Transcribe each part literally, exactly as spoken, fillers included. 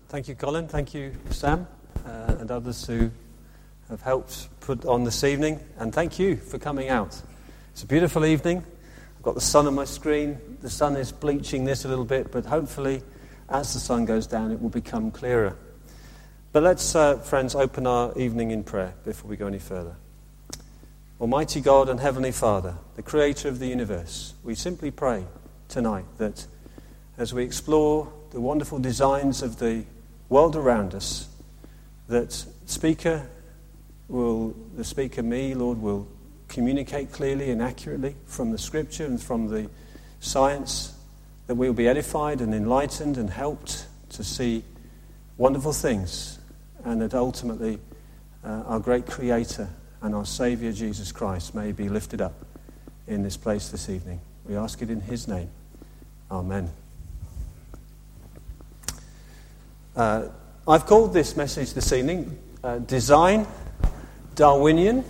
Thank you, Colin. Thank you, Sam, uh, and others who have helped put on this evening. And thank you for coming out. It's a beautiful evening. I've got the sun on my screen. The sun is bleaching this a little bit, but hopefully as the sun goes down it will become clearer. But let's, uh, friends, open our evening in prayer before we go any further. Almighty God and Heavenly Father, the Creator of the universe, we simply pray tonight that as we explore the wonderful designs of the world around us, that speaker will, the speaker, me, Lord, will communicate clearly and accurately from the Scripture and from the science, that we will be edified and enlightened and helped to see wonderful things, and that ultimately uh, our great Creator and our Saviour Jesus Christ may be lifted up in this place this evening. We ask it in His name. Amen. Uh, I've called this message this evening uh, Design, Darwinian,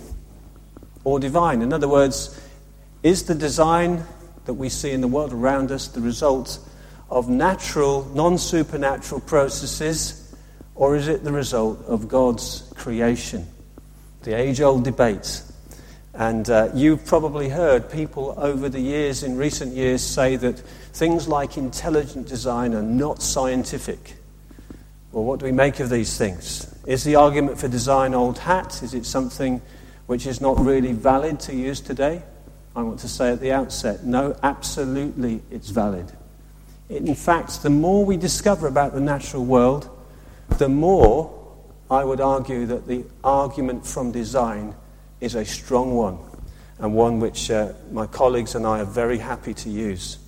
or Divine. In other words, is the design that we see in the world around us the result of natural, non-supernatural processes, or is it the result of God's creation? The age-old debate. And uh, you've probably heard people over the years, in recent years, say that things like intelligent design are not scientific. Well, what do we make of these things? Is the argument for design old hat? Is it something which is not really valid to use today? I want to say at the outset, no, absolutely it's valid. In fact, the more we discover about the natural world, the more I would argue that the argument from design is a strong one, and one which uh, my colleagues and I are very happy to use.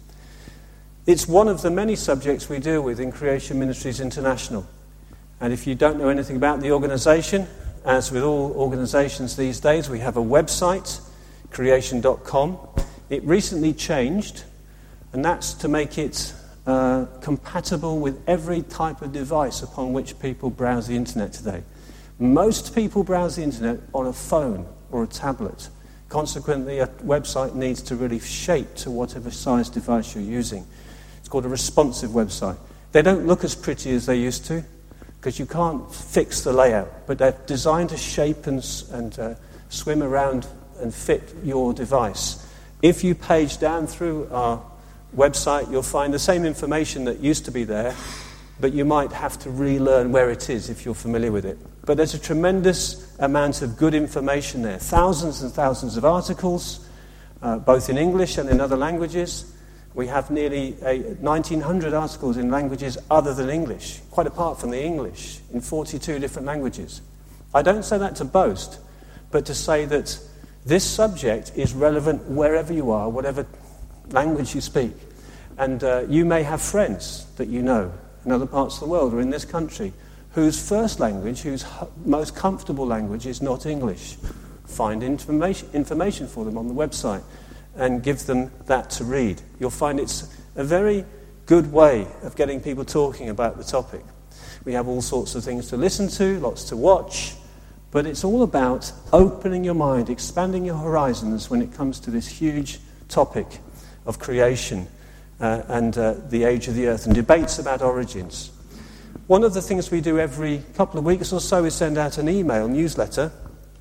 It's one of the many subjects we deal with in Creation Ministries International. And if you don't know anything about the organisation, as with all organisations these days, we have a website, creation dot com. It recently changed, and that's to make it uh, compatible with every type of device upon which people browse the internet today. Most people browse the internet on a phone or a tablet. Consequently, a website needs to really shape to whatever size device you're using. It's called a responsive website. They don't look as pretty as they used to, because you can't fix the layout, but they're designed to shape and, and uh, swim around and fit your device. If you page down through our website, you'll find the same information that used to be there, but you might have to relearn where it is if you're familiar with it. But there's a tremendous amount of good information there. Thousands and thousands of articles, uh, both in English and in other languages. We have nearly a nineteen hundred articles in languages other than English, quite apart from the English, in forty-two different languages. I don't say that to boast, but to say that this subject is relevant wherever you are, whatever language you speak. And uh, you may have friends that you know in other parts of the world or in this country whose first language, whose most comfortable language is not English. Find information, information for them on the website and give them that to read. You'll find it's a very good way of getting people talking about the topic. We have all sorts of things to listen to, lots to watch, but it's all about opening your mind, expanding your horizons when it comes to this huge topic of creation uh, and uh, the age of the earth and debates about origins. One of the things we do every couple of weeks or so is send out an email newsletter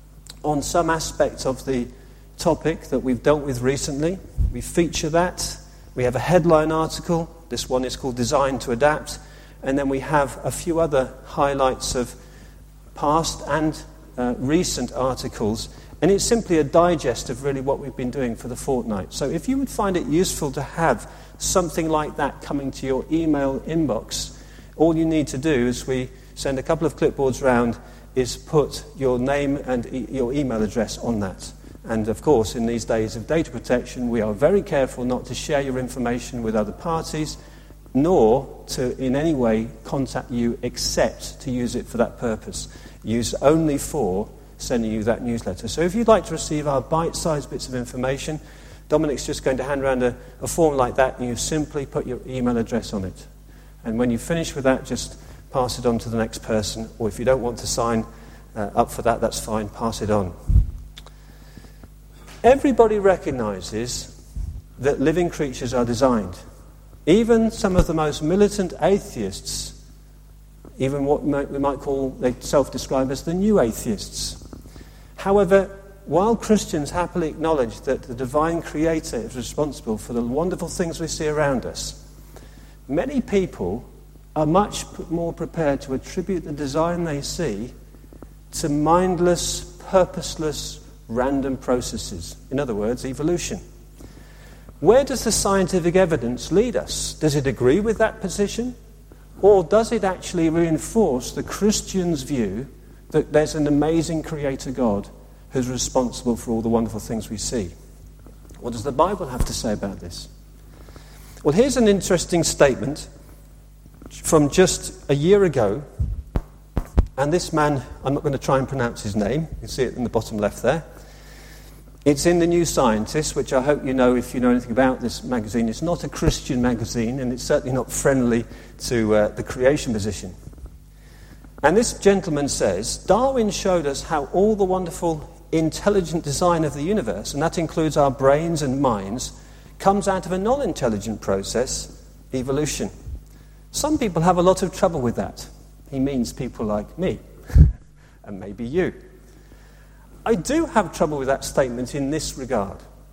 on some aspect of the topic that we've dealt with recently. We feature that. We have a headline article. This one is called Design to Adapt. And then we have a few other highlights of past and uh, recent articles. And it's simply a digest of really what we've been doing for the fortnight. So if you would find it useful to have something like that coming to your email inbox, all you need to do is we send a couple of clipboards round is put your name and e- your email address on that. And of course, in these days of data protection, we are very careful not to share your information with other parties, nor to in any way contact you except to use it for that purpose. Use only for sending you that newsletter. So if you'd like to receive our bite-sized bits of information, Dominic's just going to hand around a, a form like that, and you simply put your email address on it. And when you finish with that, just pass it on to the next person, or if you don't want to sign uh, up for that, that's fine, pass it on. Everybody recognizes that living creatures are designed. Even some of the most militant atheists even what we might call, they self-describe as the new atheists. However, while Christians happily acknowledge that the divine creator is responsible for the wonderful things we see around us, many people are much more prepared to attribute the design they see to mindless, purposeless, random processes. In other words, evolution. Where does the scientific evidence lead us? Does it agree with that position? Or does it actually reinforce the Christian's view that there's an amazing creator God who's responsible for all the wonderful things we see? What does the Bible have to say about this? Well, here's an interesting statement from just a year ago. And this man, I'm not going to try and pronounce his name. You can see it in the bottom left there. It's in the New Scientist, which I hope you know if you know anything about this magazine. It's not a Christian magazine, and it's certainly not friendly to uh, the creation position. And this gentleman says, Darwin showed us how all the wonderful, intelligent design of the universe, and that includes our brains and minds, comes out of a non-intelligent process, evolution. Some people have a lot of trouble with that. He means people like me, and maybe you. I do have trouble with that statement in this regard.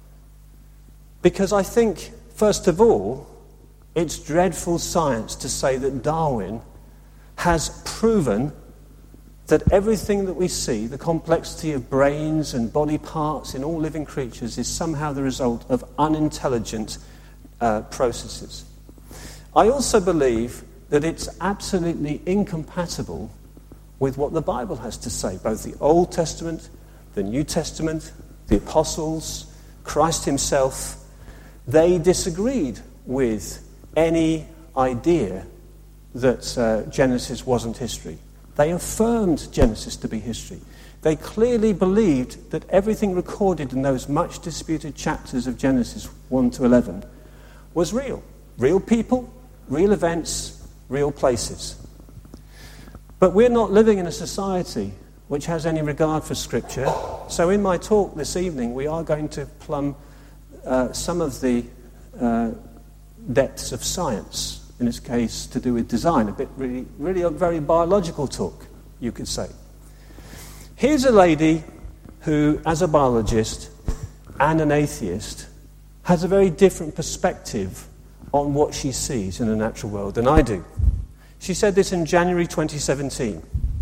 Because I think, first of all, it's dreadful science to say that Darwin has proven that everything that we see, the complexity of brains and body parts in all living creatures, is somehow the result of unintelligent uh, processes. I also believe that it's absolutely incompatible with what the Bible has to say, both the Old Testament, the New Testament, the Apostles, Christ himself. They disagreed with any idea that uh, Genesis wasn't history. They affirmed Genesis to be history. They clearly believed that everything recorded in those much disputed chapters of Genesis one to eleven was real. Real people, real events, real places. But we're not living in a society which has any regard for Scripture. So in my talk this evening, we are going to plumb uh, some of the uh, depths of science, in this case to do with design, a bit really, really a very biological talk, you could say. Here's a lady who, as a biologist and an atheist, has a very different perspective on what she sees in the natural world than I do. She said this in January twenty seventeen.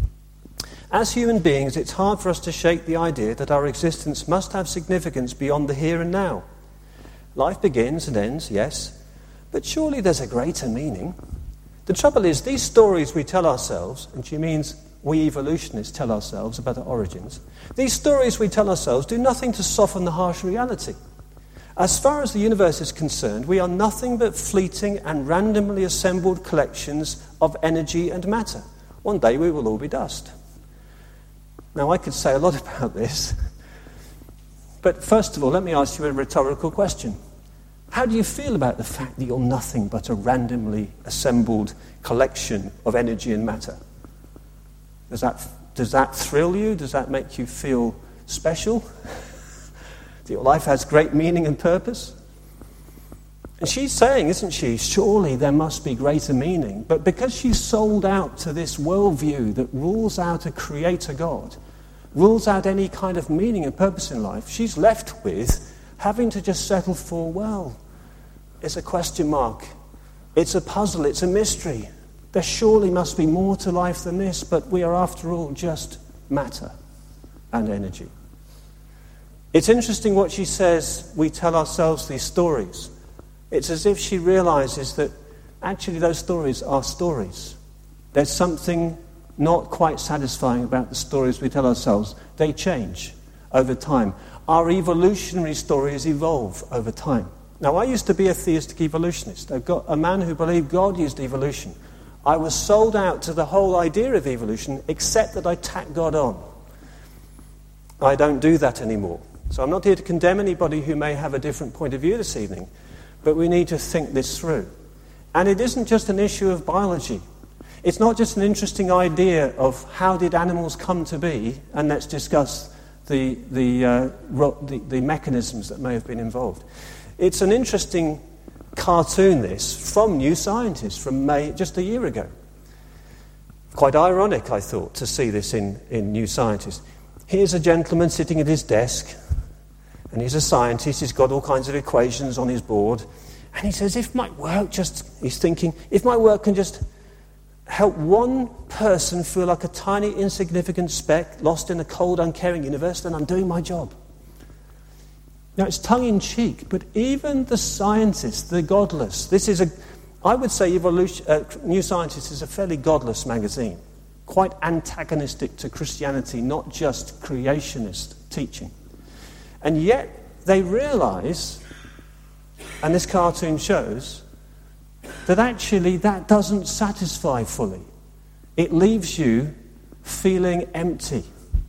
As human beings, it's hard for us to shake the idea that our existence must have significance beyond the here and now. Life begins and ends, yes, but surely there's a greater meaning. The trouble is, these stories we tell ourselves, and she means we evolutionists tell ourselves about our origins, these stories we tell ourselves do nothing to soften the harsh reality. As far as the universe is concerned, we are nothing but fleeting and randomly assembled collections of energy and matter. One day we will all be dust. Now, I could say a lot about this, but first of all, let me ask you a rhetorical question. How do you feel about the fact that you're nothing but a randomly assembled collection of energy and matter? Does that, does that thrill you? Does that make you feel special? That your life has great meaning and purpose? And she's saying, isn't she, surely there must be greater meaning. But because she's sold out to this worldview that rules out a creator God, rules out any kind of meaning and purpose in life, she's left with having to just settle for, well, it's a question mark. It's a puzzle. It's a mystery. There surely must be more to life than this, but we are, after all, just matter and energy. It's interesting what she says, we tell ourselves these stories. It's as if she realizes that actually those stories are stories. There's something not quite satisfying about the stories we tell ourselves. They change over time. Our evolutionary stories evolve over time. Now, I used to be a theistic evolutionist. I've got a man who believed God used evolution. I was sold out to the whole idea of evolution, except that I tacked God on. I don't do that anymore. So I'm not here to condemn anybody who may have a different point of view this evening, but we need to think this through. And it isn't just an issue of biology. It's not just an interesting idea of how did animals come to be, and let's discuss the, the, uh, ro- the, the mechanisms that may have been involved. It's an interesting cartoon, this, from New Scientist, from May, just a year ago. Quite ironic, I thought, to see this in, in New Scientist. Here's a gentleman sitting at his desk, and he's a scientist, he's got all kinds of equations on his board, and he says, if my work just, he's thinking, if my work can just help one person feel like a tiny, insignificant speck lost in a cold, uncaring universe, then I'm doing my job. Now, it's tongue-in-cheek, but even the scientists, the godless, this is a, I would say Evolution, uh, New Scientist is a fairly godless magazine, quite antagonistic to Christianity, not just creationist teaching. And yet they realise, and this cartoon shows, that actually that doesn't satisfy fully. It leaves you feeling empty.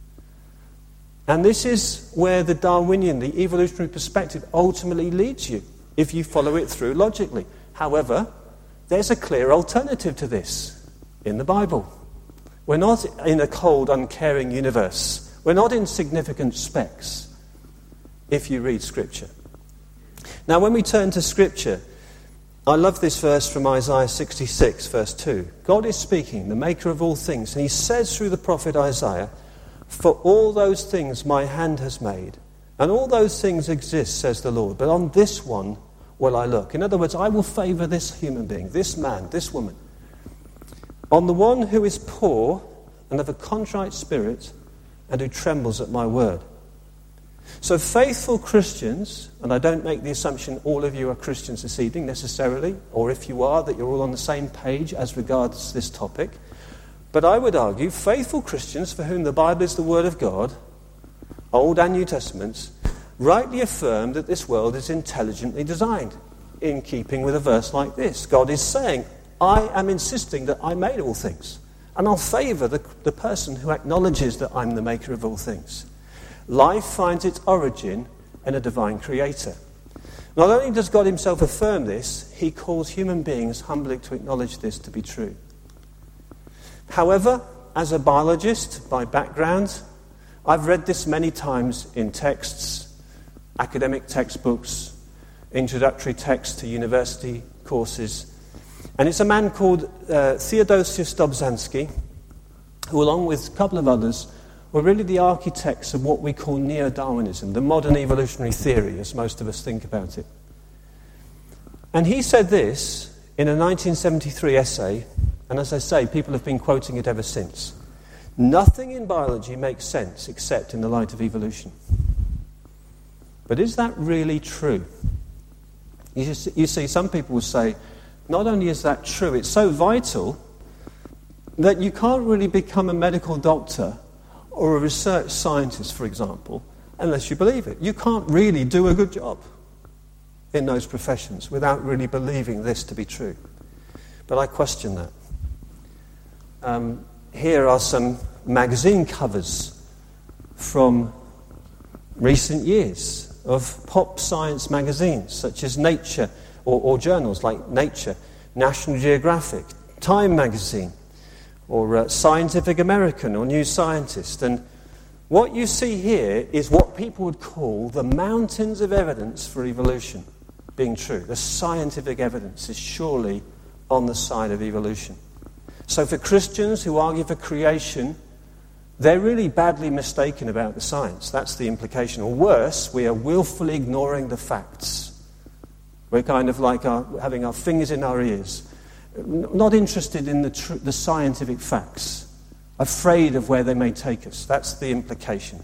And this is where the Darwinian, the evolutionary perspective, ultimately leads you, if you follow it through logically. However, there's a clear alternative to this in the Bible. We're not in a cold, uncaring universe. We're not insignificant specks, if you read Scripture. Now, when we turn to Scripture, I love this verse from Isaiah sixty-six, verse two. God is speaking, the maker of all things, and he says through the prophet Isaiah, "For all those things my hand has made, and all those things exist, says the Lord, but on this one will I look." In other words, I will favour this human being, this man, this woman, on the one who is poor and of a contrite spirit and who trembles at my word. So faithful Christians, and I don't make the assumption all of you are Christians this evening necessarily, or if you are, that you're all on the same page as regards this topic, but I would argue faithful Christians for whom the Bible is the Word of God, Old and New Testaments, rightly affirm that this world is intelligently designed, in keeping with a verse like this. God is saying, I am insisting that I made all things, and I'll favour the, the person who acknowledges that I'm the maker of all things. Life finds its origin in a divine creator. Not only does God himself affirm this, he calls human beings humbly to acknowledge this to be true. However, as a biologist by background, I've read this many times in texts, academic textbooks, introductory texts to university courses. And it's a man called uh, Theodosius Dobzhansky, who along with a couple of others were really the architects of what we call neo-Darwinism, the modern evolutionary theory, as most of us think about it. And he said this in a nineteen seventy-three essay, and as I say, people have been quoting it ever since. Nothing in biology makes sense except in the light of evolution. But is that really true? You see, some people will say, not only is that true, it's so vital that you can't really become a medical doctor or a research scientist, for example, unless you believe it. You can't really do a good job in those professions without really believing this to be true. But I question that. Um, here are some magazine covers from recent years of pop science magazines, such as Nature, or, or journals like Nature, National Geographic, Time magazine, or uh, Scientific American, or New Scientist. And what you see here is what people would call the mountains of evidence for evolution being true. The scientific evidence is surely on the side of evolution. So for Christians who argue for creation, they're really badly mistaken about the science. That's the implication. Or worse, we are willfully ignoring the facts. We're kind of like our, having our fingers in our ears, not interested in the, tr- the scientific facts, afraid of where they may take us. That's the implication.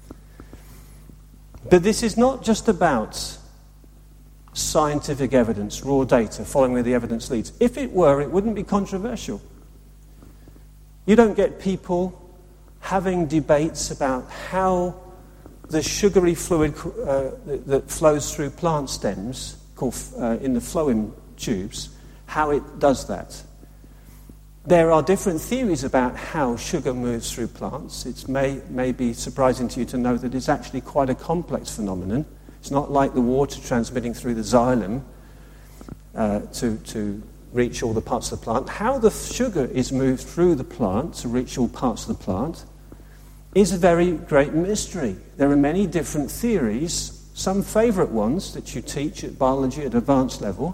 But this is not just about scientific evidence, raw data, following where the evidence leads. If it were, it wouldn't be controversial. You don't get people having debates about how the sugary fluid uh, that flows through plant stems, called uh, in the phloem tubes, how it does that. There are different theories about how sugar moves through plants. It may, may be surprising to you to know that it's actually quite a complex phenomenon. It's not like the water transmitting through the xylem uh, to, to reach all the parts of the plant. How the sugar is moved through the plant to reach all parts of the plant is a very great mystery. There are many different theories, some favourite ones that you teach at biology at advanced level,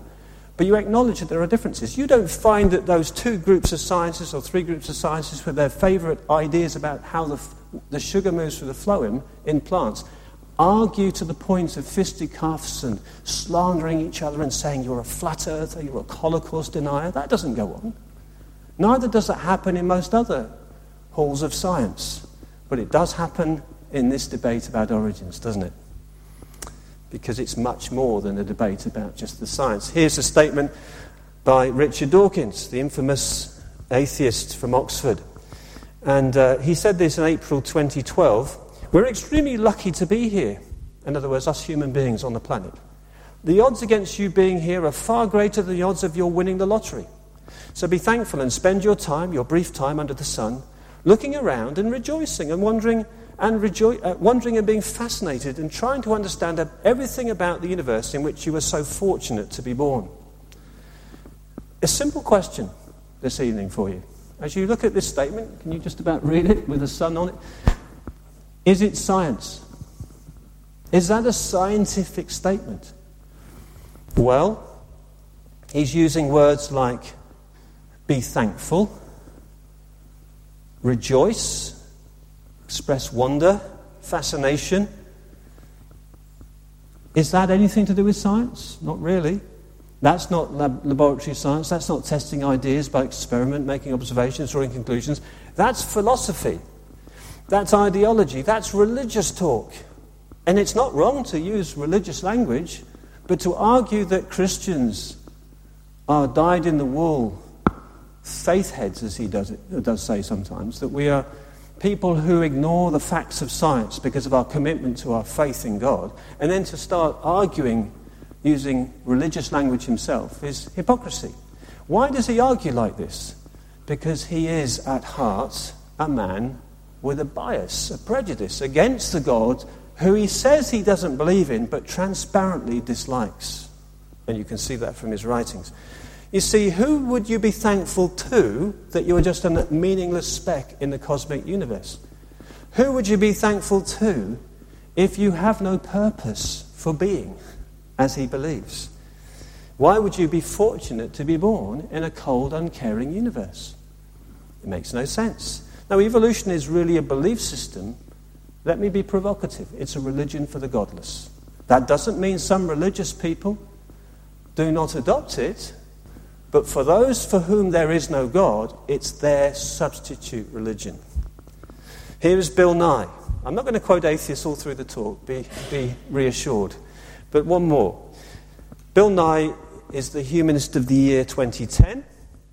but you acknowledge that there are differences. You don't find that those two groups of scientists or three groups of scientists with their favourite ideas about how the, the sugar moves through the phloem in plants argue to the point of fisticuffs and slandering each other and saying you're a flat earther, you're a Holocaust denier. That doesn't go on. Neither does that happen in most other halls of science. But it does happen in this debate about origins, doesn't it? Because it's much more than a debate about just the science. Here's a statement by Richard Dawkins, the infamous atheist from Oxford. And uh, he said this in April twenty twelve. We're extremely lucky to be here. In other words, us human beings on the planet. The odds against you being here are far greater than the odds of your winning the lottery. So be thankful and spend your time, your brief time under the sun, looking around and rejoicing and wondering and rejo- uh, wondering and being fascinated and trying to understand everything about the universe in which you were so fortunate to be born. A simple question this evening for you. As you look at this statement, can you just about read it with the sun on it? Is it science? Is that a scientific statement? Well, he's using words like be thankful, rejoice, express wonder, fascination. Is that anything to do with science? Not really. That's not lab- laboratory science. That's not testing ideas by experiment, making observations, drawing conclusions. That's philosophy. That's ideology. That's religious talk. And it's not wrong to use religious language, but to argue that Christians are dyed-in-the-wool faith heads, as he does, it, does say sometimes, that we are people who ignore the facts of science because of our commitment to our faith in God, and then to start arguing using religious language himself is hypocrisy. Why does he argue like this? Because he is at heart a man with a bias, a prejudice against the God who he says he doesn't believe in but transparently dislikes. And you can see that from his writings. You see, who would you be thankful to that you are just a meaningless speck in the cosmic universe? Who would you be thankful to if you have no purpose for being, as he believes? Why would you be fortunate to be born in a cold, uncaring universe? It makes no sense. Now, evolution is really a belief system. Let me be provocative. It's a religion for the godless. That doesn't mean some religious people do not adopt it. But for those for whom there is no God, it's their substitute religion. Here is Bill Nye. I'm not going to quote atheists all through the talk, be, be reassured. But one more. Bill Nye is the Humanist of the Year twenty ten,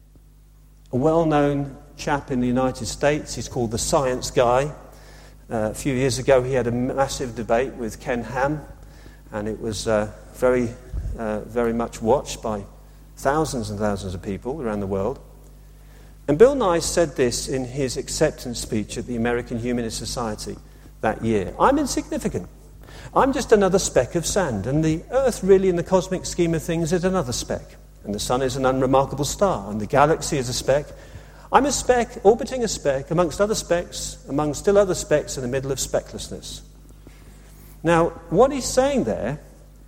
a well-known chap in the United States. He's called the Science Guy. Uh, a few years ago he had a massive debate with Ken Ham, and it was uh, very, uh, very much watched by thousands and thousands of people around the world. And Bill Nye said this in his acceptance speech at the American Humanist Society that year. I'm insignificant. I'm just another speck of sand, and the Earth really in the cosmic scheme of things is another speck. And the Sun is an unremarkable star, and the galaxy is a speck. I'm a speck, orbiting a speck, amongst other specks, among still other specks in the middle of specklessness. Now, what he's saying there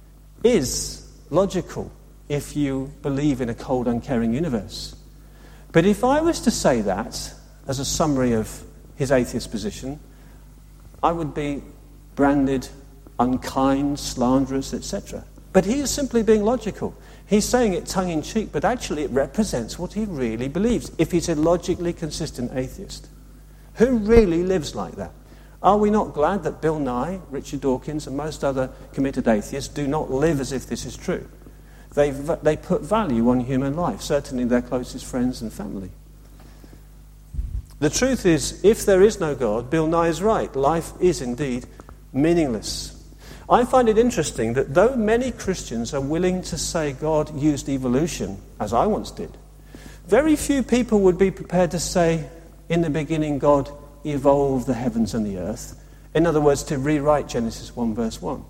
is logical if you believe in a cold, uncaring universe. But if I was to say that as a summary of his atheist position, I would be branded unkind, slanderous, et cetera. But he is simply being logical. He's saying it tongue-in-cheek, but actually it represents what he really believes, if he's a logically consistent atheist. Who really lives like that? Are we not glad that Bill Nye, Richard Dawkins, and most other committed atheists do not live as if this is true? They they put value on human life, certainly their closest friends and family. The truth is, if there is no God, Bill Nye is right. Life is indeed meaningless. I find it interesting that though many Christians are willing to say God used evolution, as I once did, very few people would be prepared to say, in the beginning God evolved the heavens and the earth. In other words, to rewrite Genesis one verse one.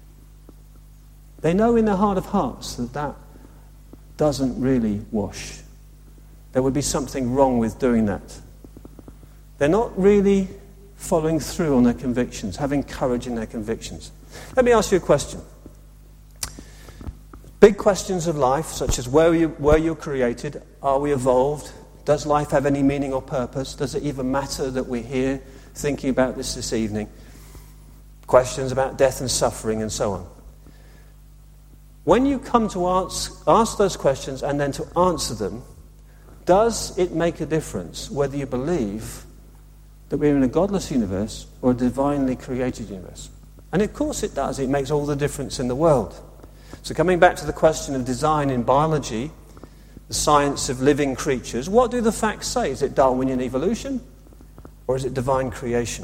They know in their heart of hearts that that doesn't really wash. There would be something wrong with doing that. They're not really following through on their convictions, having courage in their convictions. Let me ask you a question. Big questions of life, such as where you, were you created? Are we evolved? Does life have any meaning or purpose? Does it even matter that we're here thinking about this this evening? Questions about death and suffering and so on. When you come to ask, ask those questions and then to answer them, does it make a difference whether you believe that we're in a godless universe or a divinely created universe? And of course it does. It makes all the difference in the world. So coming back to the question of design in biology, the science of living creatures, what do the facts say? Is it Darwinian evolution or is it divine creation?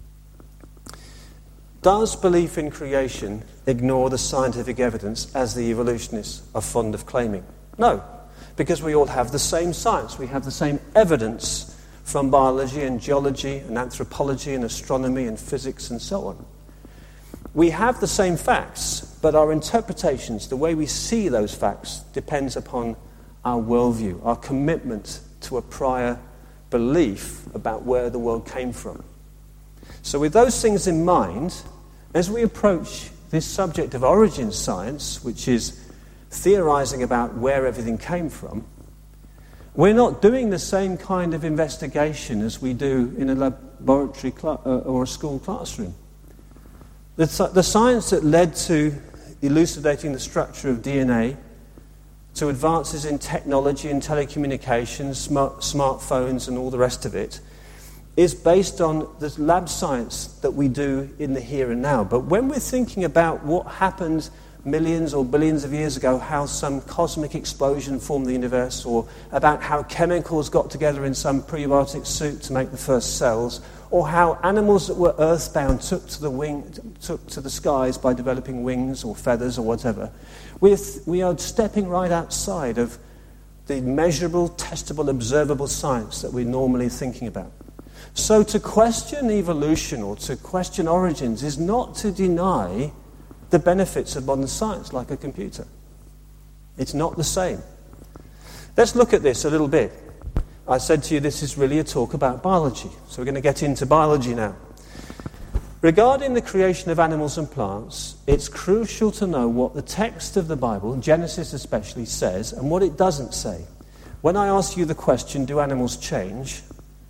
Does belief in creation ignore the scientific evidence as the evolutionists are fond of claiming? No, because we all have the same science. We have the same evidence from biology and geology and anthropology and astronomy and physics and so on. We have the same facts, but our interpretations, the way we see those facts, depends upon our worldview, our commitment to a prior belief about where the world came from. So with those things in mind, as we approach this subject of origin science, which is theorizing about where everything came from, we're not doing the same kind of investigation as we do in a laboratory cl- uh, or a school classroom. The, the science that led to elucidating the structure of D N A, to advances in technology and telecommunications, smart, smartphones and all the rest of it, is based on the lab science that we do in the here and now. But when we're thinking about what happened millions or billions of years ago, how some cosmic explosion formed the universe, or about how chemicals got together in some prebiotic soup to make the first cells, or how animals that were earthbound took to the wing, took to the skies by developing wings or feathers or whatever, we're th- we are stepping right outside of the measurable, testable, observable science that we're normally thinking about. So to question evolution or to question origins is not to deny the benefits of modern science, like a computer. It's not the same. Let's look at this a little bit. I said to you this is really a talk about biology, so we're going to get into biology now. Regarding the creation of animals and plants, it's crucial to know what the text of the Bible, Genesis especially, says and what it doesn't say. When I ask you the question, do animals change?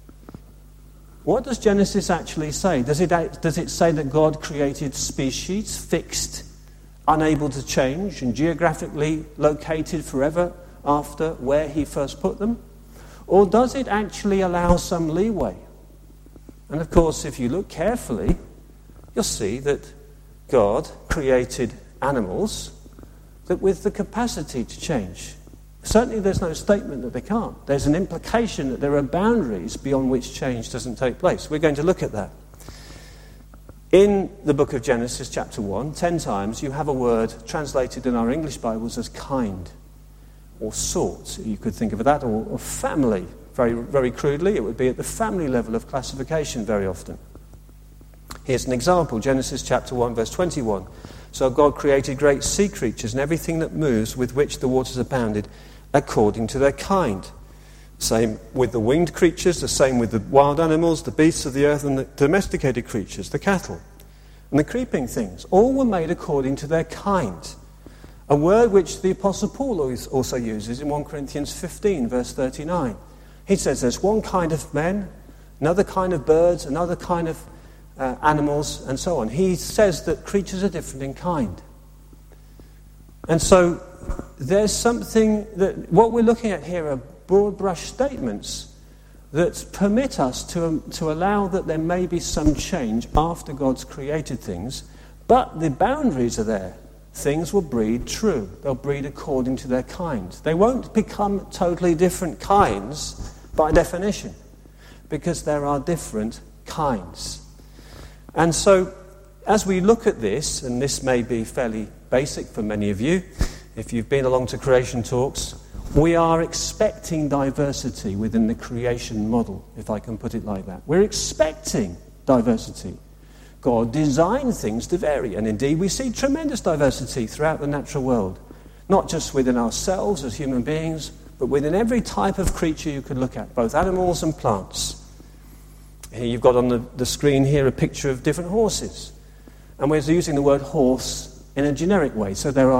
What does Genesis actually say? Does it, does it say that God created species, fixed, unable to change, and geographically located forever after where he first put them? Or does it actually allow some leeway? And of course, if you look carefully, you'll see that God created animals that with the capacity to change. Certainly there's no statement that they can't. There's an implication that there are boundaries beyond which change doesn't take place. We're going to look at that. In the book of Genesis, chapter one, ten times you have a word translated in our English Bibles as kind, or sort. You could think of that, or, or family. Very, very crudely, it would be at the family level of classification very often. Here's an example, Genesis chapter one, verse twenty-one. So God created great sea creatures and everything that moves with which the waters abounded according to their kind. Same with the winged creatures, the same with the wild animals, the beasts of the earth, and the domesticated creatures, the cattle, and the creeping things. All were made according to their kind. A word which the Apostle Paul also uses in First Corinthians fifteen, verse thirty-nine. He says there's one kind of men, another kind of birds, another kind of uh, animals, and so on. He says that creatures are different in kind. And so there's something that, what we're looking at here are broad brush statements that permit us to, um, to allow that there may be some change after God's created things, but the boundaries are there. Things will breed true. They'll breed according to their kind. They won't become totally different kinds by definition, because there are different kinds. And so, as we look at this, and this may be fairly basic for many of you, if you've been along to creation talks, we are expecting diversity within the creation model, if I can put it like that. We're expecting diversity. God designed things to vary, and indeed we see tremendous diversity throughout the natural world, not just within ourselves as human beings, but within every type of creature you could look at, both animals and plants. Here you've got on the, the screen here a picture of different horses, and we're using the word horse in a generic way, so there are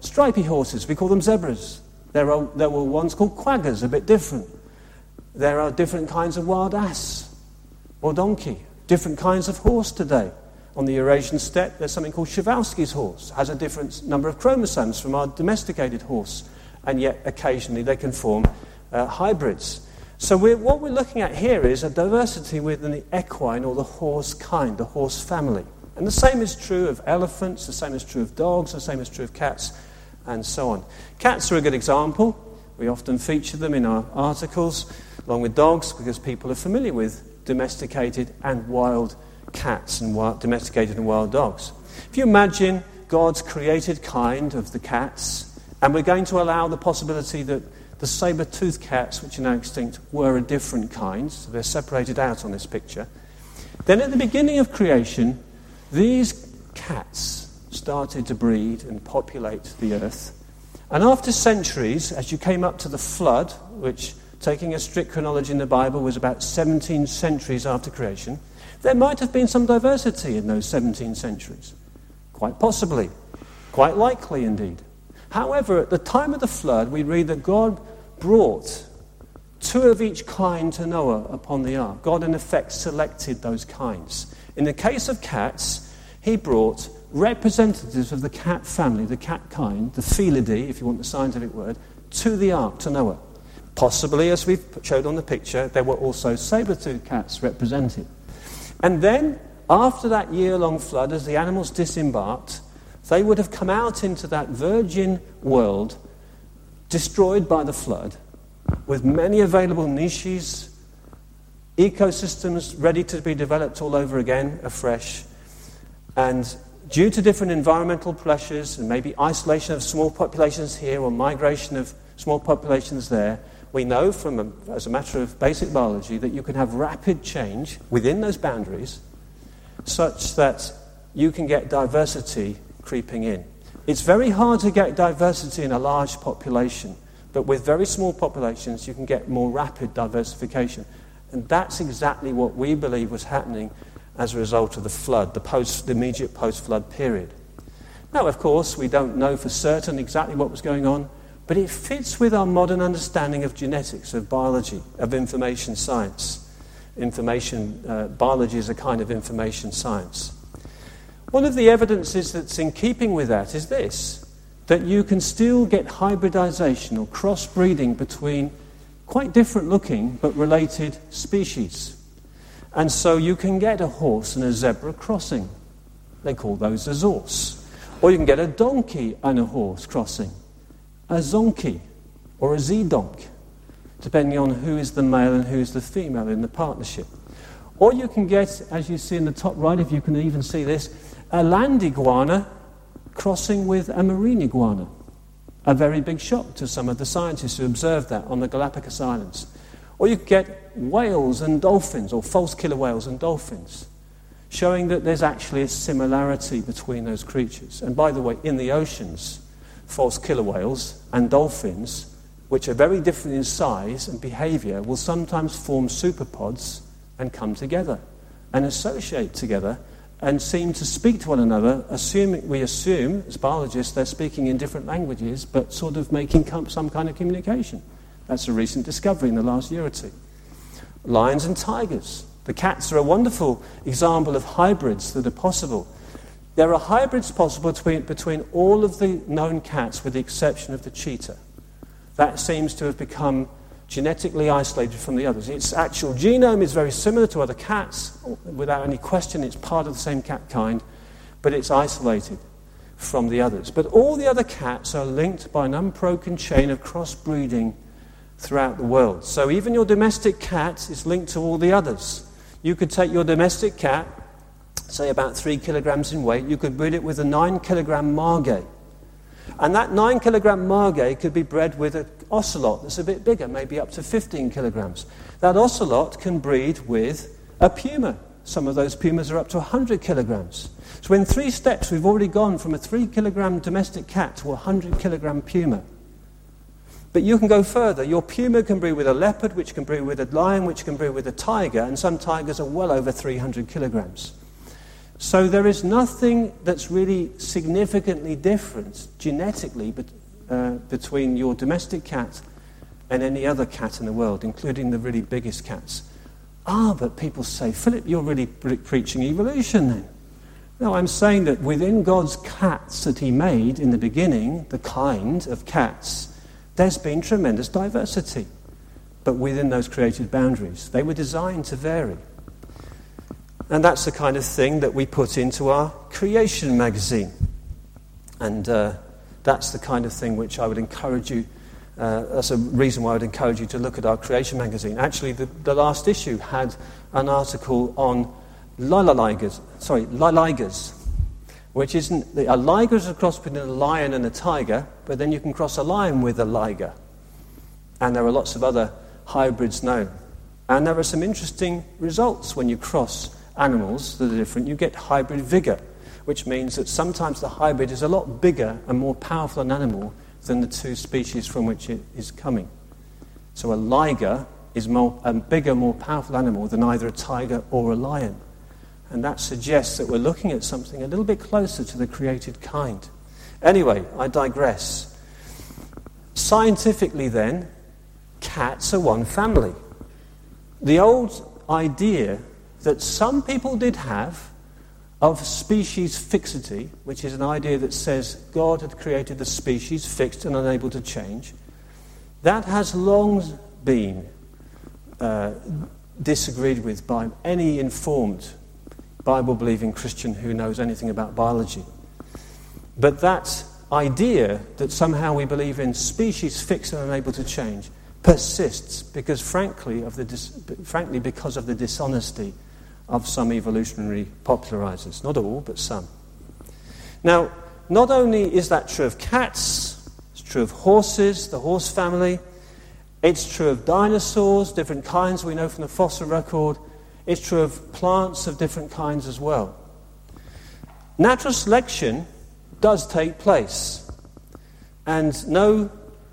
stripy horses. We call them zebras. There are there were ones called quaggers, a bit different. There are different kinds of wild ass or donkey, different kinds of horse today. On the Eurasian steppe, there's something called Przewalski's horse. It has a different number of chromosomes from our domesticated horse, and yet occasionally they can form uh, hybrids. So we're, what we're looking at here is a diversity within the equine or the horse kind, the horse family. And the same is true of elephants, the same is true of dogs, the same is true of cats, and so on. Cats are a good example. We often feature them in our articles, along with dogs, because people are familiar with domesticated and wild cats and wild, domesticated and wild dogs. If you imagine God's created kind of the cats, and we're going to allow the possibility that the saber-toothed cats, which are now extinct, were a different kind, so they're separated out on this picture. Then at the beginning of creation, these cats started to breed and populate the earth. And after centuries, as you came up to the flood, which, taking a strict chronology in the Bible, was about seventeen centuries after creation, there might have been some diversity in those seventeen centuries. Quite possibly. Quite likely, indeed. However, at the time of the flood, we read that God brought two of each kind to Noah upon the ark. God, in effect, selected those kinds. In the case of cats, he brought representatives of the cat family, the cat kind, the Felidae, if you want the scientific word, to the ark, to Noah. Possibly, as we've showed on the picture, there were also saber-toothed cats represented. And then, after that year-long flood, as the animals disembarked, they would have come out into that virgin world, destroyed by the flood, with many available niches, ecosystems ready to be developed all over again, afresh. And due to different environmental pressures and maybe isolation of small populations here or migration of small populations there, we know from, a, as a matter of basic biology, that you can have rapid change within those boundaries such that you can get diversity creeping in. It's very hard to get diversity in a large population, but with very small populations you can get more rapid diversification. And that's exactly what we believe was happening as a result of the flood, the, post, the immediate post-flood period. Now, of course, we don't know for certain exactly what was going on, but it fits with our modern understanding of genetics, of biology, of information science. Information, uh, biology is a kind of information science. One of the evidences that's in keeping with that is this, that you can still get hybridization or crossbreeding between quite different looking but related species. And so you can get a horse and a zebra crossing. They call those a zorse. Or you can get a donkey and a horse crossing. A zonky or a zedonk, depending on who is the male and who is the female in the partnership. Or you can get, as you see in the top right, if you can even see this, a land iguana crossing with a marine iguana. A very big shock to some of the scientists who observed that on the Galapagos Islands. Or you get whales and dolphins, or false killer whales and dolphins, showing that there's actually a similarity between those creatures. And by the way, in the oceans, false killer whales and dolphins, which are very different in size and behavior, will sometimes form superpods and come together and associate together and seem to speak to one another, assuming, we assume, as biologists, they're speaking in different languages, but sort of making some kind of communication. That's a recent discovery in the last year or two. Lions and tigers. The cats are a wonderful example of hybrids that are possible. There are hybrids possible between, between all of the known cats, with the exception of the cheetah. That seems to have become genetically isolated from the others. Its actual genome is very similar to other cats. Without any question, it's part of the same cat kind, but it's isolated from the others. But all the other cats are linked by an unbroken chain of crossbreeding throughout the world. So even your domestic cat is linked to all the others. You could take your domestic cat, say about three kilograms in weight, you could breed it with a nine kilogram margay. And that nine kilogram margay could be bred with an ocelot that's a bit bigger, maybe up to fifteen kilograms. That ocelot can breed with a puma. Some of those pumas are up to one hundred kilograms. So in three steps, we've already gone from a three kilogram domestic cat to a one hundred kilogram puma. But you can go further. Your puma can breed with a leopard, which can breed with a lion, which can breed with a tiger, and some tigers are well over three hundred kilograms. So there is nothing that's really significantly different genetically but, uh, between your domestic cat and any other cat in the world, including the really biggest cats. Ah, but people say, Philip, you're really pre- preaching evolution then. No, I'm saying that within God's cats that he made in the beginning, the kind of cats, there's been tremendous diversity. But within those created boundaries, they were designed to vary. And that's the kind of thing that we put into our creation magazine. And uh, that's the kind of thing which I would encourage you, uh, that's a reason why I would encourage you to look at our creation magazine. Actually, the, the last issue had an article on liligers, sorry, liligers, which isn't, a liger is a cross between a lion and a tiger, but then you can cross a lion with a liger. And there are lots of other hybrids known. And there are some interesting results when you cross animals that are different. You get hybrid vigor, which means that sometimes the hybrid is a lot bigger and more powerful an animal than the two species from which it is coming. So a liger is more, a bigger, more powerful animal than either a tiger or a lion. And that suggests that we're looking at something a little bit closer to the created kind. Anyway, I digress. Scientifically then, cats are one family. The old idea that some people did have of species fixity, which is an idea that says God had created the species fixed and unable to change, that has long been uh, disagreed with by any informed Bible-believing Christian who knows anything about biology. But that idea that somehow we believe in species fixed and unable to change persists because, frankly, of the dis- frankly, because of the dishonesty of some evolutionary popularizers. Not all, but some. Now, not only is that true of cats, it's true of horses, the horse family, it's true of dinosaurs, different kinds we know from the fossil record, it's true of plants of different kinds as well. Natural selection does take place, and no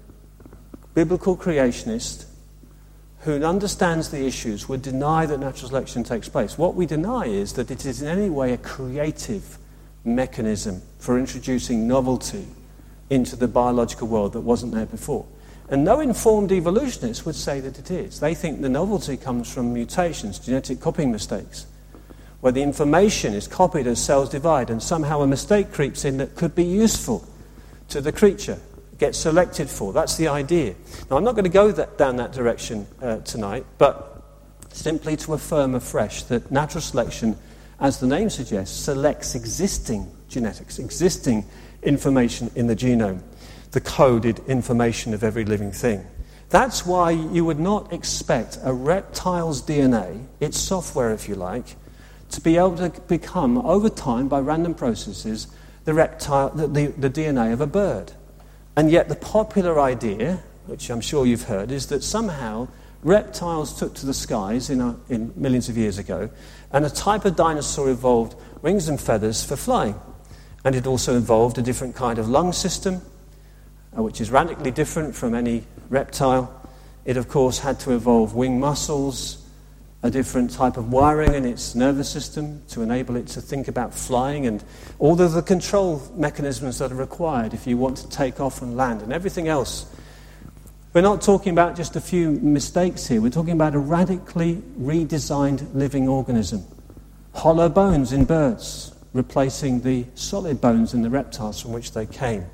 biblical creationist who understands the issues would deny that natural selection takes place. What we deny is that it is in any way a creative mechanism for introducing novelty into the biological world that wasn't there before. And no informed evolutionist would say that it is. They think the novelty comes from mutations, genetic copying mistakes, where the information is copied as cells divide and somehow a mistake creeps in that could be useful to the creature, get selected for. That's the idea. Now, I'm not going to go that, down that direction uh, tonight, but simply to affirm afresh that natural selection, as the name suggests, selects existing genetics, existing information in the genome, the coded information of every living thing. That's why you would not expect a reptile's D N A, its software if you like, to be able to become, over time, by random processes, the, reptile, the, the, the D N A of a bird. And yet the popular idea, which I'm sure you've heard, is that somehow reptiles took to the skies in, a, in millions of years ago, and a type of dinosaur evolved wings and feathers for flying. And it also involved a different kind of lung system, uh, which is radically different from any reptile. It, of course, had to evolve wing muscles, a different type of wiring in its nervous system to enable it to think about flying and all of the control mechanisms that are required if you want to take off and land and everything else. We're not talking about just a few mistakes here. We're talking about a radically redesigned living organism. Hollow bones in birds, replacing the solid bones in the reptiles from which they came.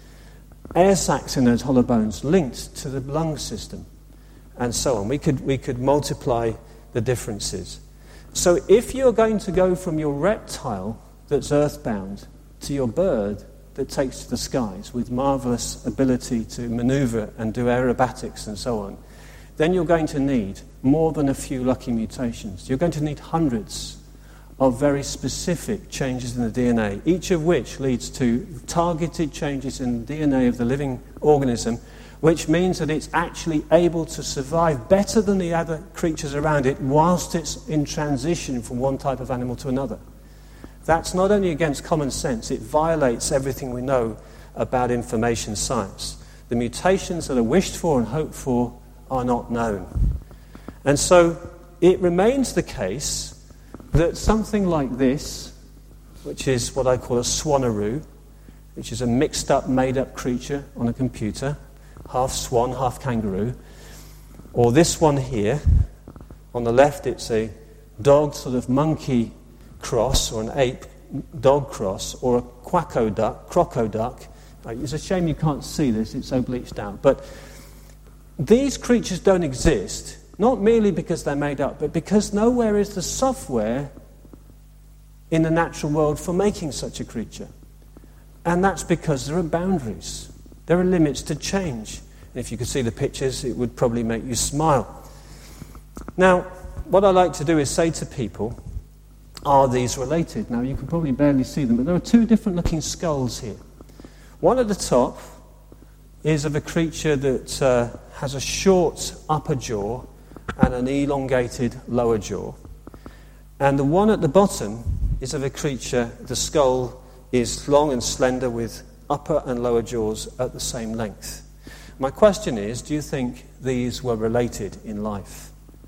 Air sacs in those hollow bones linked to the lung system, and so on. We could, we could multiply the differences. So if you're going to go from your reptile that's earthbound to your bird that takes to the skies with marvelous ability to maneuver and do aerobatics and so on, then you're going to need more than a few lucky mutations. You're going to need hundreds of very specific changes in the D N A, each of which leads to targeted changes in the D N A of the living organism, which means that it's actually able to survive better than the other creatures around it whilst it's in transition from one type of animal to another. That's not only against common sense, it violates everything we know about information science. The mutations that are wished for and hoped for are not known. And so it remains the case that something like this which is what I call a swanaroo, which is a mixed-up, made-up creature on a computer, half swan, half kangaroo. Or this one here, on the left it's a dog sort of monkey cross, or an ape dog cross, or a quacko duck, croco duck. It's a shame you can't see this, it's so bleached out. But these creatures don't exist, not merely because they're made up, but because nowhere is the software in the natural world for making such a creature. And that's because there are boundaries. There are limits to change. And if you could see the pictures, it would probably make you smile. Now, what I like to do is say to people, are these related? Now, you can probably barely see them, but there are two different looking skulls here. One at the top is of a creature that uh, has a short upper jaw and an elongated lower jaw. And the one at the bottom is of a creature, the skull is long and slender with upper and lower jaws at the same length. My question is, do you think these were related in life?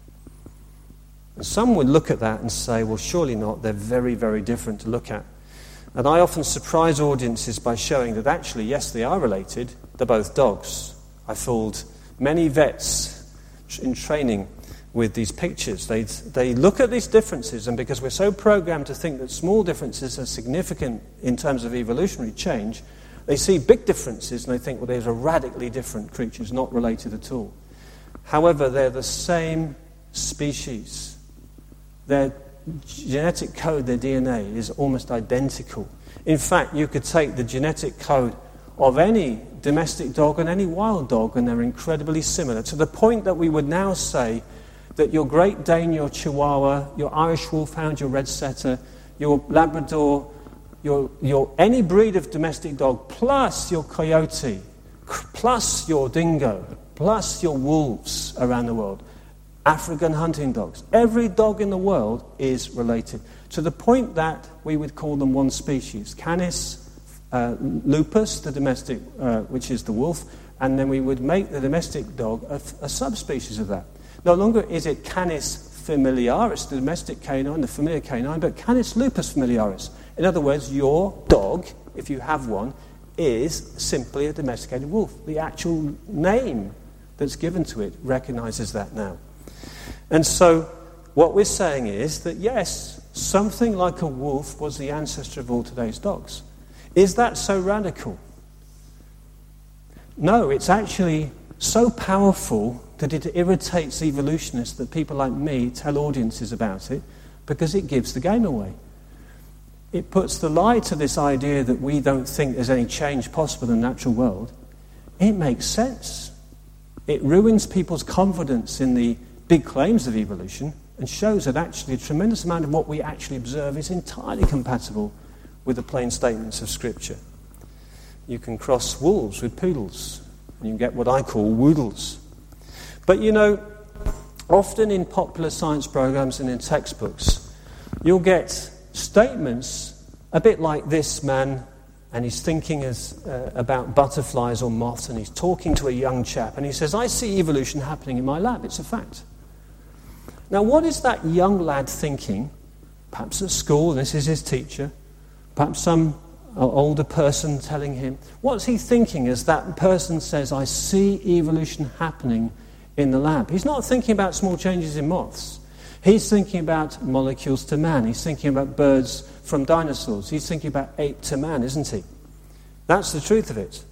And some would look at that and say, well, surely not, they're very, very different to look at. And I often surprise audiences by showing that actually, yes, they are related, they're both dogs. I fooled many vets in training with these pictures. They they look at these differences, and because we're so programmed to think that small differences are significant in terms of evolutionary change, they see big differences and they think, well, these are radically different creatures, not related at all. However, they're the same species. Their genetic code, their D N A, is almost identical. In fact, you could take the genetic code of any domestic dog and any wild dog, and they're incredibly similar, to the point that we would now say that your Great Dane, your Chihuahua, your Irish Wolfhound, your Red Setter, your Labrador, your, your any breed of domestic dog, plus your coyote, plus your dingo, plus your wolves around the world, African hunting dogs. Every dog in the world is related, to the point that we would call them one species. Canis uh, lupus, the domestic, uh, which is the wolf, and then we would make the domestic dog a, a subspecies of that. No longer is it Canis familiaris, the domestic canine, the familiar canine, but Canis lupus familiaris. In other words, your dog, if you have one, is simply a domesticated wolf. The actual name that's given to it recognizes that now. And so what we're saying is that, yes, something like a wolf was the ancestor of all today's dogs. Is that so radical? No, it's actually so powerful that it irritates evolutionists that people like me tell audiences about it, because it gives the game away. It puts the lie to this idea that we don't think there's any change possible in the natural world. It makes sense. It ruins people's confidence in the big claims of evolution and shows that actually a tremendous amount of what we actually observe is entirely compatible with the plain statements of Scripture. You can cross wolves with poodles, and you can get what I call woodles. But you know, often in popular science programs and in textbooks, you'll get statements a bit like this man, and he's thinking as, uh, about butterflies or moths, and he's talking to a young chap, and he says, I see evolution happening in my lab. It's a fact. Now, what is that young lad thinking? Perhaps at school, this is his teacher. Perhaps some older person telling him. What's he thinking as that person says, I see evolution happening in the lab? He's not thinking about small changes in moths. He's thinking about molecules to man. He's thinking about birds from dinosaurs. He's thinking about ape to man, isn't he? That's the truth of it.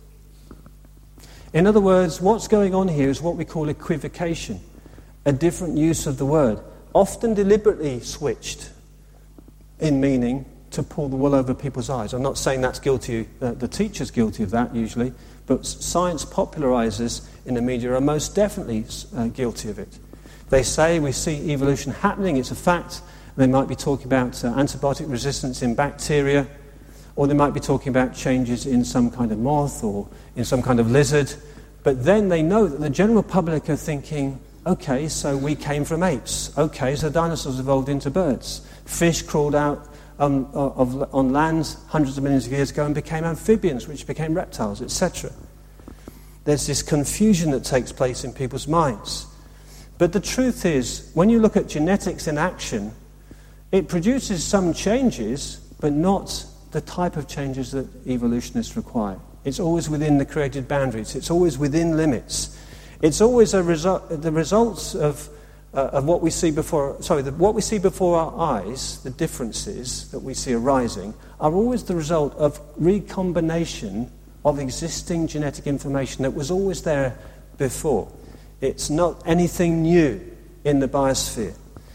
In other words, what's going on here is what we call equivocation, a different use of the word, often deliberately switched in meaning to pull the wool over people's eyes. I'm not saying that's guilty, uh, the teacher's guilty of that usually, but science popularizers in the media are most definitely uh, guilty of it. They say we see evolution happening, it's a fact. They might be talking about uh, antibiotic resistance in bacteria, or they might be talking about changes in some kind of moth or in some kind of lizard. But then they know that the general public are thinking, okay, so we came from apes. Okay, so dinosaurs evolved into birds. Fish crawled out um, of, on land hundreds of millions of years ago and became amphibians, which became reptiles, et cetera. There's this confusion that takes place in people's minds. But the truth is, when you look at genetics in action, it produces some changes, but not the type of changes that evolutionists require. It's always within the created boundaries. It's always within limits. It's always a result, the results of, uh, of what we see before, sorry, the, what we see before our eyes, the differences that we see arising, are always the result of recombination of existing genetic information that was always there before. It's not anything new in the biosphere.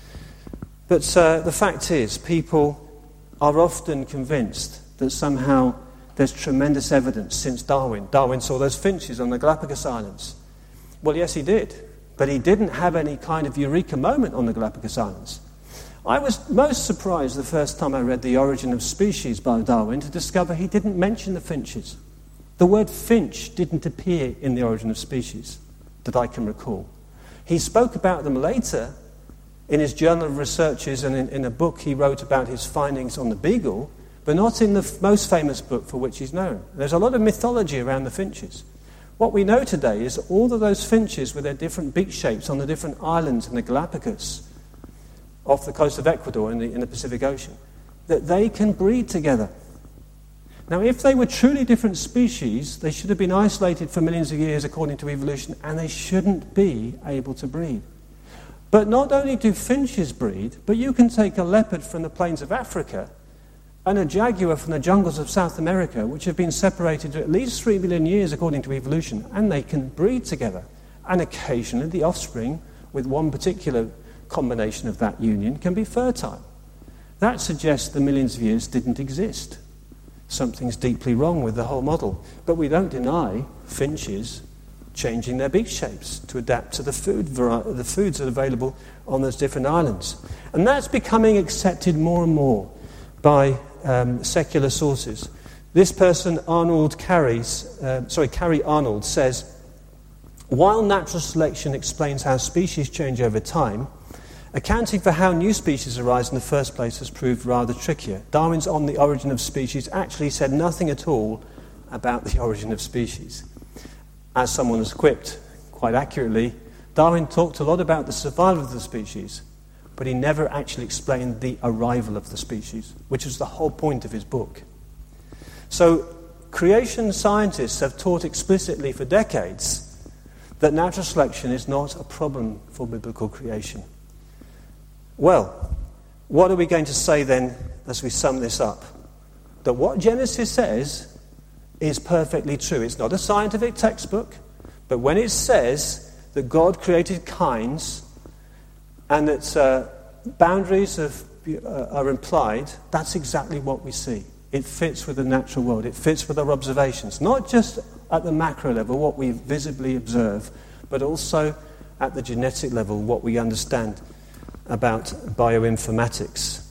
But uh, the fact is, people are often convinced that somehow there's tremendous evidence since Darwin. Darwin saw those finches on the Galapagos Islands. Well, yes, he did. But he didn't have any kind of eureka moment on the Galapagos Islands. I was most surprised the first time I read The Origin of Species by Darwin to discover he didn't mention the finches. The word finch didn't appear in The Origin of Species that I can recall. He spoke about them later in his Journal of Researches and in, in a book he wrote about his findings on the beagle, but not in the f- most famous book for which he's known. There's a lot of mythology around the finches. What we know today is all of those finches with their different beak shapes on the different islands in the Galapagos, off the coast of Ecuador in the, in the Pacific Ocean, that they can breed together. Now, if they were truly different species, they should have been isolated for millions of years according to evolution, and they shouldn't be able to breed. But not only do finches breed, but you can take a leopard from the plains of Africa and a jaguar from the jungles of South America, which have been separated at least three million years according to evolution, and they can breed together. And occasionally the offspring, with one particular combination of that union, can be fertile. That suggests the millions of years didn't exist. Something's deeply wrong with the whole model. But we don't deny finches changing their beak shapes to adapt to the food vari- the foods that are available on those different islands. And that's becoming accepted more and more by um, secular sources. This person, Arnold Carey's, uh, sorry, Carey Arnold, says, while natural selection explains how species change over time, accounting for how new species arise in the first place has proved rather trickier. Darwin's On the Origin of Species actually said nothing at all about the origin of species. As someone has quipped quite accurately, Darwin talked a lot about the survival of the species, but he never actually explained the arrival of the species, which was the whole point of his book. So, creation scientists have taught explicitly for decades that natural selection is not a problem for biblical creation. Well, what are we going to say then as we sum this up? That what Genesis says is perfectly true. It's not a scientific textbook, but when it says that God created kinds and that uh, boundaries of, uh, are implied, that's exactly what we see. It fits with the natural world. It fits with our observations, not just at the macro level, what we visibly observe, but also at the genetic level, what we understand about bioinformatics.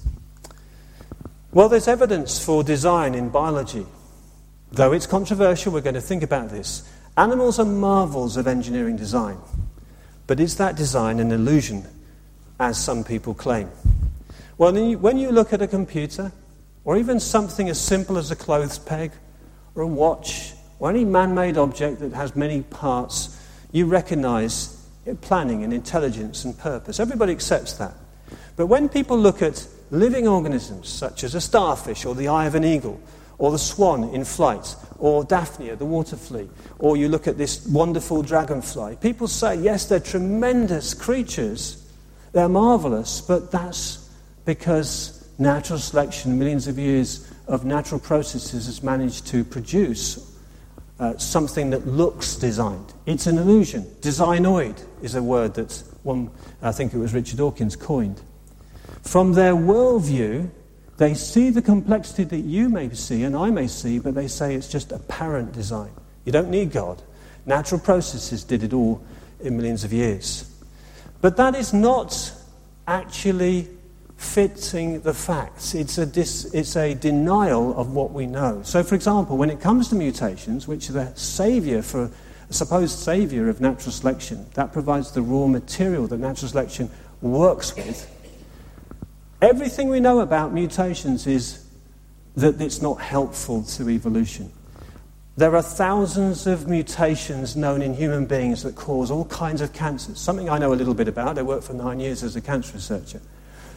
Well, there's evidence for design in biology. Though it's controversial, we're going to think about this. Animals are marvels of engineering design. But is that design an illusion, as some people claim? Well, when you look at a computer, or even something as simple as a clothes peg, or a watch, or any man-made object that has many parts, you recognize planning and intelligence and purpose. Everybody accepts that. But when people look at living organisms, such as a starfish, or the eye of an eagle, or the swan in flight, or Daphnia, the water flea, or you look at this wonderful dragonfly, people say, yes, they're tremendous creatures, they're marvelous, but that's because natural selection, millions of years of natural processes, has managed to produce uh, something that looks designed. It's an illusion. Designoid is a word that one, I think it was Richard Dawkins, coined. From their worldview, they see the complexity that you may see and I may see, but they say it's just apparent design. You don't need God. Natural processes did it all in millions of years. But that is not actually fitting the facts. It's a, dis, it's a denial of what we know. So, for example, when it comes to mutations, which are the savior for, a supposed savior of natural selection, that provides the raw material that natural selection works with, everything we know about mutations is that it's not helpful to evolution. There are thousands of mutations known in human beings that cause all kinds of cancers, something I know a little bit about. I worked for nine years as a cancer researcher.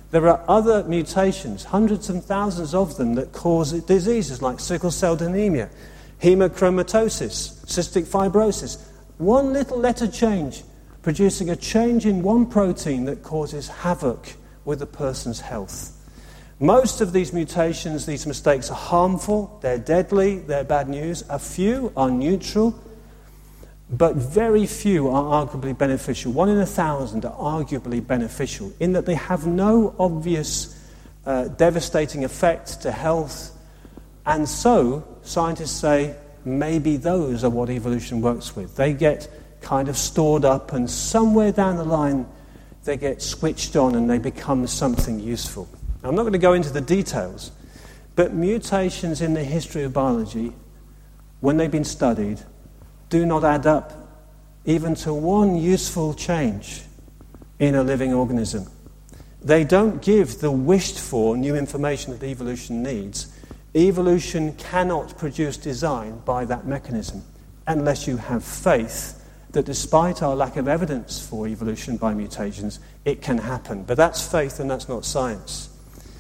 There are other mutations, hundreds and thousands of them, that cause diseases like sickle cell anemia, hemochromatosis, cystic fibrosis. One little letter change producing a change in one protein that causes havoc with a person's health. Most of these mutations, these mistakes, are harmful, they're deadly, they're bad news. A few are neutral, but very few are arguably beneficial. One in a thousand are arguably beneficial in that they have no obvious uh, devastating effect to health. And so, scientists say, maybe those are what evolution works with. They get kind of stored up, and somewhere down the line they get switched on and they become something useful. Now, I'm not going to go into the details, but mutations in the history of biology, when they've been studied, do not add up even to one useful change in a living organism. They don't give the wished-for new information that evolution needs. Evolution cannot produce design by that mechanism unless you have faith that despite our lack of evidence for evolution by mutations, it can happen. But that's faith and that's not science.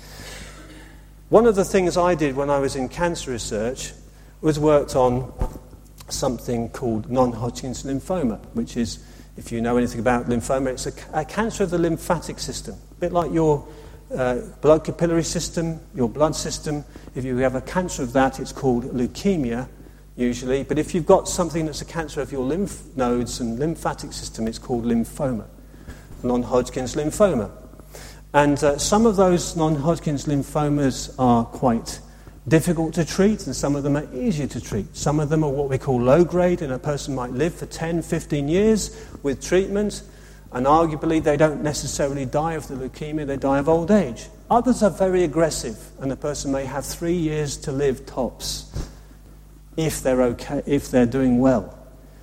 One of the things I did when I was in cancer research was worked on something called non-Hodgkin's lymphoma, which is, if you know anything about lymphoma, it's a, a cancer of the lymphatic system, a bit like your uh, blood capillary system, your blood system. If you have a cancer of that, it's called leukemia, usually. But if you've got something that's a cancer of your lymph nodes and lymphatic system, it's called lymphoma, non-Hodgkin's lymphoma. And uh, some of those non-Hodgkin's lymphomas are quite difficult to treat, and some of them are easier to treat. Some of them are what we call low-grade, and a person might live for ten, fifteen years with treatment, and arguably they don't necessarily die of the leukemia, they die of old age. Others are very aggressive, and a person may have three years to live tops, if they're okay, if they're doing well.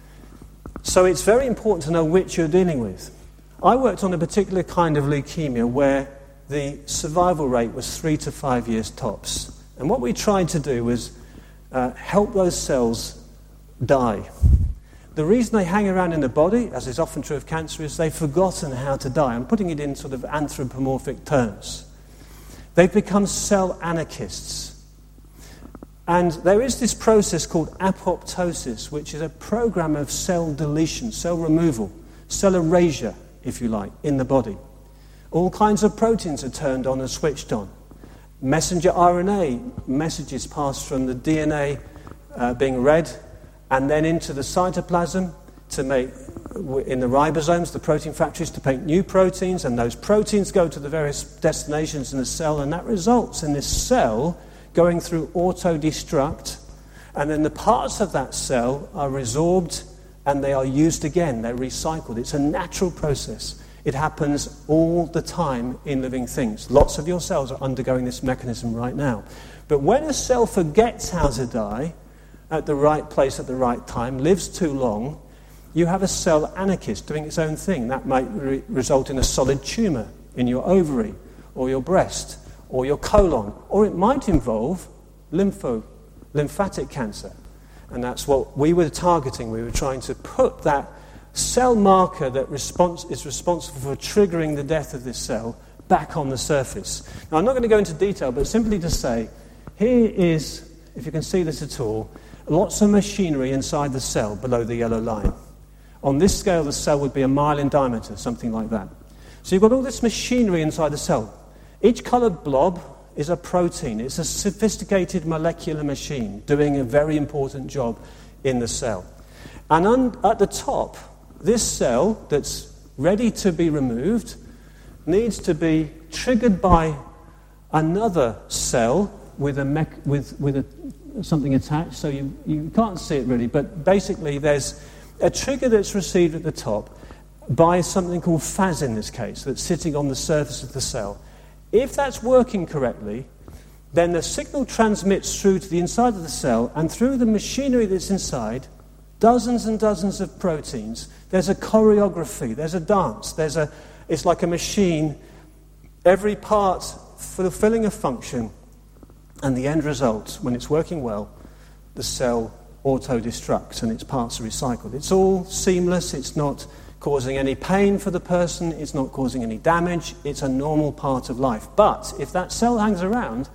So it's very important to know which you're dealing with. I worked on a particular kind of leukemia where the survival rate was three to five years tops. And what we tried to do was uh, help those cells die. The reason they hang around in the body, as is often true of cancer, is they've forgotten how to die. I'm putting it in sort of anthropomorphic terms. They've become cell anarchists. And there is this process called apoptosis, which is a program of cell deletion, cell removal, cell erasure, if you like, in the body. All kinds of proteins are turned on and switched on. Messenger R N A messages pass from the D N A uh, being read and then into the cytoplasm to make, in the ribosomes, the protein factories, to make new proteins, and those proteins go to the various destinations in the cell, and that results in this cell going through auto-destruct, and then the parts of that cell are resorbed and they are used again, they're recycled. It's a natural process. It happens all the time in living things. Lots of your cells are undergoing this mechanism right now. But when a cell forgets how to die at the right place at the right time, lives too long, you have a cell anarchist doing its own thing. That might re- result in a solid tumour in your ovary or your breast or your colon, or it might involve lympho, lymphatic cancer. And that's what we were targeting. We were trying to put that cell marker that respons- is responsible for triggering the death of this cell back on the surface. Now, I'm not going to go into detail, but simply to say, here is, if you can see this at all, lots of machinery inside the cell below the yellow line. On this scale, the cell would be a mile in diameter, something like that. So you've got all this machinery inside the cell. Each coloured blob is a protein. It's a sophisticated molecular machine doing a very important job in the cell. And un- at the top, this cell that's ready to be removed needs to be triggered by another cell with a mech- with with a, something attached. So you, you can't see it really, but basically there's a trigger that's received at the top by something called F A S in this case, that's sitting on the surface of the cell. If that's working correctly, then the signal transmits through to the inside of the cell, and through the machinery that's inside, dozens and dozens of proteins. There's a choreography, there's a dance, there's a, it's like a machine, every part fulfilling a function, and the end result, when it's working well, the cell auto-destructs and its parts are recycled. It's all seamless, it's not causing any pain for the person, it's not causing any damage, it's a normal part of life. But if that cell hangs around,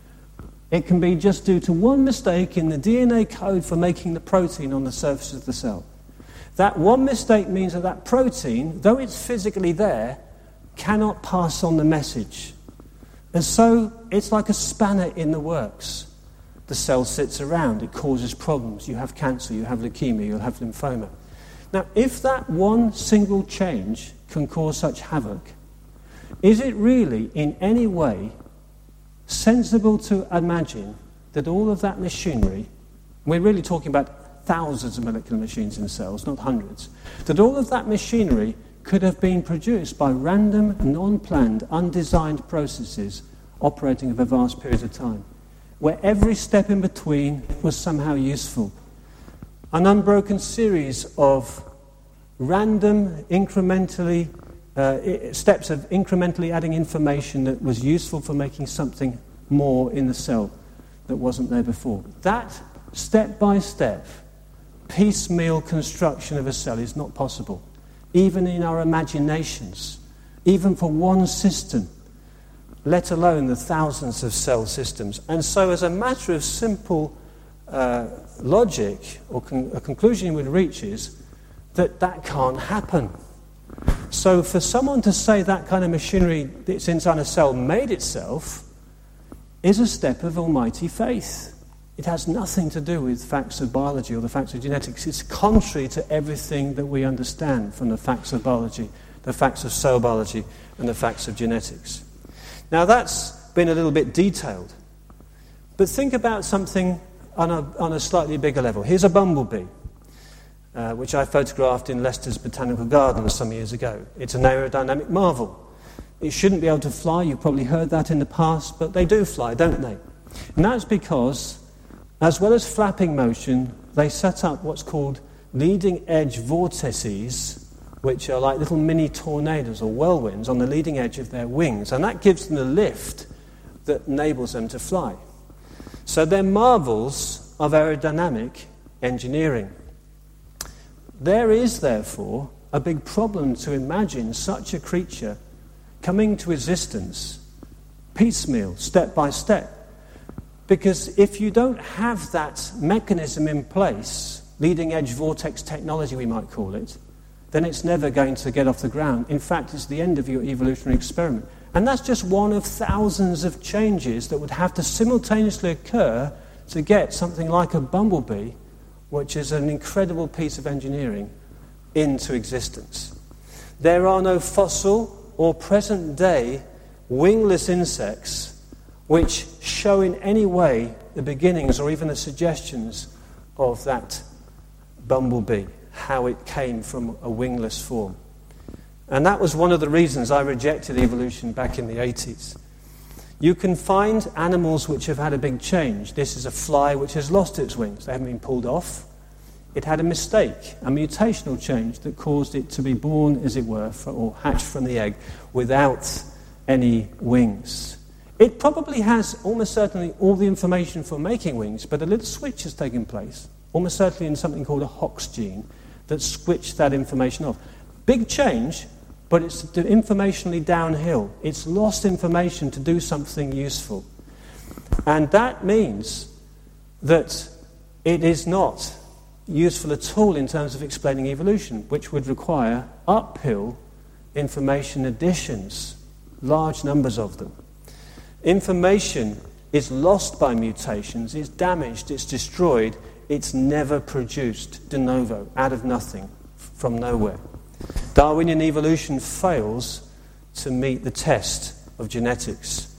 it can be just due to one mistake in the D N A code for making the protein on the surface of the cell. That one mistake means that that protein, though it's physically there, cannot pass on the message. And so it's like a spanner in the works. The cell sits around, it causes problems. You have cancer, you have leukemia, you'll have lymphoma. Now, if that one single change can cause such havoc, is it really in any way sensible to imagine that all of that machinery, we're really talking about thousands of molecular machines in cells, not hundreds, that all of that machinery could have been produced by random, non-planned, undesigned processes operating over vast periods of time, where every step in between was somehow useful. An unbroken series of random, incrementally, uh, steps of incrementally adding information that was useful for making something more in the cell that wasn't there before. That step-by-step, piecemeal construction of a cell is not possible, even in our imaginations, even for one system, let alone the thousands of cell systems. And so as a matter of simple uh, logic, or con- a conclusion you would reach is that that can't happen. So for someone to say that kind of machinery that's inside a cell made itself is a step of almighty faith. It has nothing to do with facts of biology or the facts of genetics. It's contrary to everything that we understand from the facts of biology, the facts of cell biology, and the facts of genetics. Now that's been a little bit detailed. But think about something on a, on a slightly bigger level. Here's a bumblebee, uh, which I photographed in Leicester's Botanical Gardens some years ago. It's an aerodynamic marvel. It shouldn't be able to fly. You've probably heard that in the past, but they do fly, don't they? And that's because, as well as flapping motion, they set up what's called leading edge vortices, which are like little mini tornadoes or whirlwinds on the leading edge of their wings. And that gives them the lift that enables them to fly. So they're marvels of aerodynamic engineering. There is, therefore, a big problem to imagine such a creature coming to existence piecemeal, step by step. Because if you don't have that mechanism in place, leading edge vortex technology we might call it, then it's never going to get off the ground. In fact, it's the end of your evolutionary experiment. And that's just one of thousands of changes that would have to simultaneously occur to get something like a bumblebee, which is an incredible piece of engineering, into existence. There are no fossil or present-day wingless insects which show in any way the beginnings or even the suggestions of that bumblebee, how it came from a wingless form. And that was one of the reasons I rejected evolution back in the eighties. You can find animals which have had a big change. This is a fly which has lost its wings. They haven't been pulled off. It had a mistake, a mutational change that caused it to be born, as it were, for, or hatched from the egg without any wings. It probably has almost certainly all the information for making wings, but a little switch has taken place, almost certainly in something called a Hox gene, that switched that information off. Big change, but it's informationally downhill. It's lost information to do something useful. And that means that it is not useful at all in terms of explaining evolution, which would require uphill information additions, large numbers of them. Information is lost by mutations, it's damaged, it's destroyed, it's never produced de novo, out of nothing, from nowhere. Darwinian evolution fails to meet the test of genetics.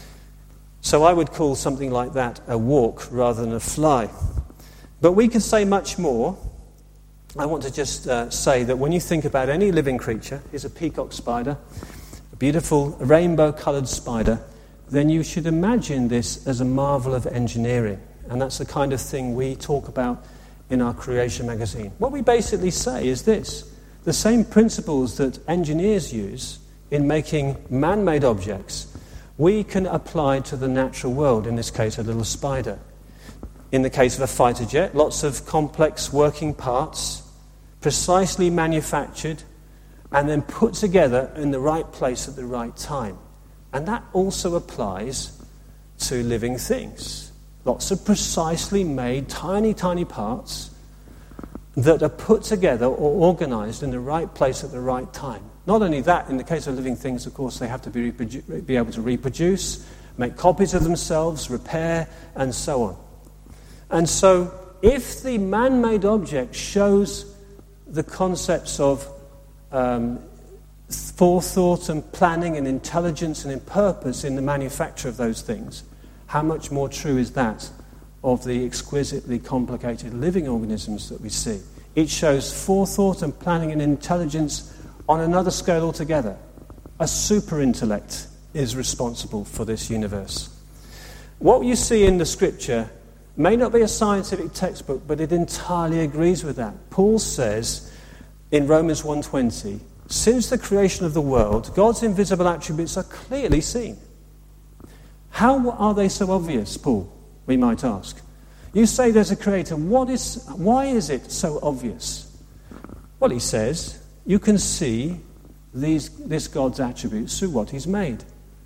So I would call something like that a walk rather than a fly. But we can say much more. I want to just uh, say that when you think about any living creature, here's a peacock spider, a beautiful rainbow-coloured spider, then you should imagine this as a marvel of engineering. And that's the kind of thing we talk about in our Creation magazine. What we basically say is this: the same principles that engineers use in making man-made objects, we can apply to the natural world, in this case a little spider. In the case of a fighter jet, lots of complex working parts, precisely manufactured, and then put together in the right place at the right time. And that also applies to living things. Lots of precisely made tiny, tiny parts that are put together or organized in the right place at the right time. Not only that, in the case of living things, of course, they have to be, reprodu- be able to reproduce, make copies of themselves, repair, and so on. And so, if the man-made object shows the concepts of um, forethought and planning and intelligence and in purpose in the manufacture of those things, how much more true is that of the exquisitely complicated living organisms that we see? It shows forethought and planning and intelligence on another scale altogether. A super intellect is responsible for this universe. What you see in the scripture may not be a scientific textbook, but it entirely agrees with that. Paul says in Romans one twenty, since the creation of the world, God's invisible attributes are clearly seen. How are they so obvious, Paul? We might ask. You say there's a creator. What is, why is it so obvious? Well, he says, you can see these, this God's attributes through what he's made.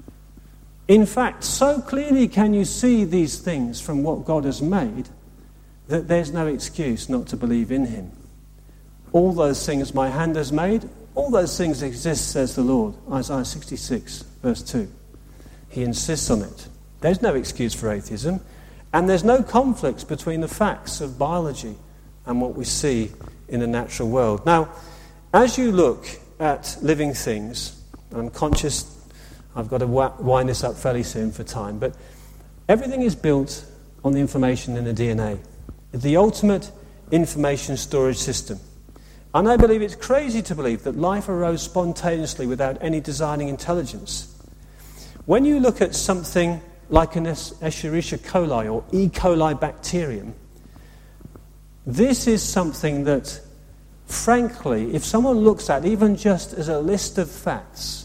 In fact, so clearly can you see these things from what God has made that there's no excuse not to believe in him. All those things my hand has made, all those things exist, says the Lord. Isaiah sixty-six, verse two. He insists on it. There's no excuse for atheism, and there's no conflicts between the facts of biology and what we see in the natural world. Now, as you look at living things, and I'm conscious I've got to wind this up fairly soon for time, but everything is built on the information in the D N A, the ultimate information storage system. And I believe it's crazy to believe that life arose spontaneously without any designing intelligence. When you look at something like an Escherichia coli or E. coli bacterium, this is something that, frankly, if someone looks at even just as a list of facts,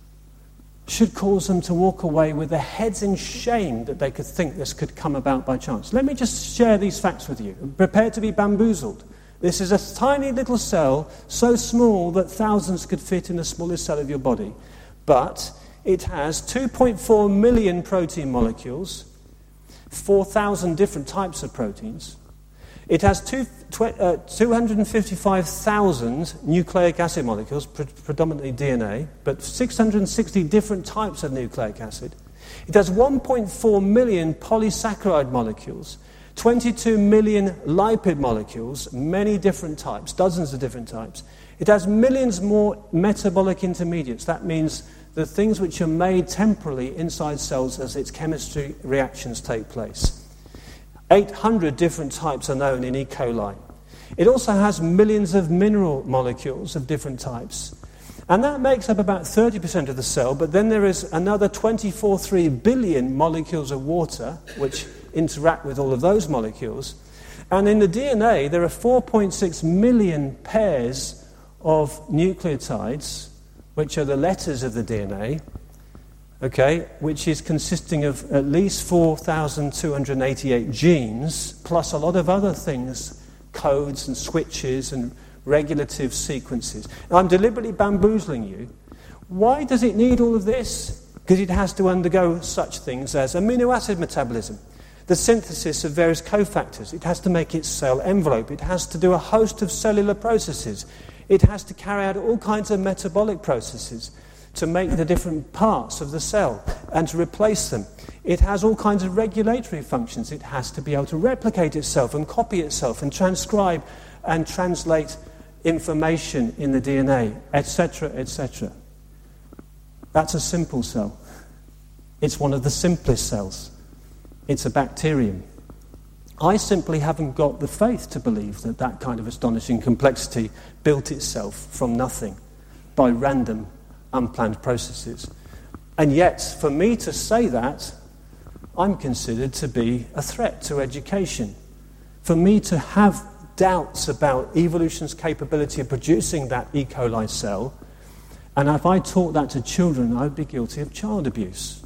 should cause them to walk away with their heads in shame that they could think this could come about by chance. Let me just share these facts with you. Prepare to be bamboozled. This is a tiny little cell, so small that thousands could fit in the smallest cell of your body. But it has two point four million protein molecules, four thousand different types of proteins. It has two, tw- uh, two hundred fifty-five thousand nucleic acid molecules, pre- predominantly D N A, but six hundred sixty different types of nucleic acid. It has one point four million polysaccharide molecules, twenty-two million lipid molecules, many different types, dozens of different types. It has millions more metabolic intermediates. That means the things which are made temporarily inside cells as its chemistry reactions take place. eight hundred different types are known in E. coli. It also has millions of mineral molecules of different types. And that makes up about thirty percent of the cell, but then there is another twenty-four point three billion molecules of water which interact with all of those molecules. And in the D N A, there are four point six million pairs of nucleotides, which are the letters of the D N A, okay, which is consisting of at least four thousand two hundred eighty-eight genes, plus a lot of other things, codes and switches and regulative sequences. Now, I'm deliberately bamboozling you. Why does it need all of this? Because it has to undergo such things as amino acid metabolism, the synthesis of various cofactors. It has to make its cell envelope. It has to do a host of cellular processes. It has to carry out all kinds of metabolic processes to make the different parts of the cell and to replace them. It has all kinds of regulatory functions. It has to be able to replicate itself and copy itself and transcribe and translate information in the D N A, et cetera, et cetera. That's a simple cell. It's one of the simplest cells. It's a bacterium. I simply haven't got the faith to believe that that kind of astonishing complexity built itself from nothing by random, unplanned processes. And yet, for me to say that, I'm considered to be a threat to education. For me to have doubts about evolution's capability of producing that E. coli cell, and if I taught that to children, I'd be guilty of child abuse.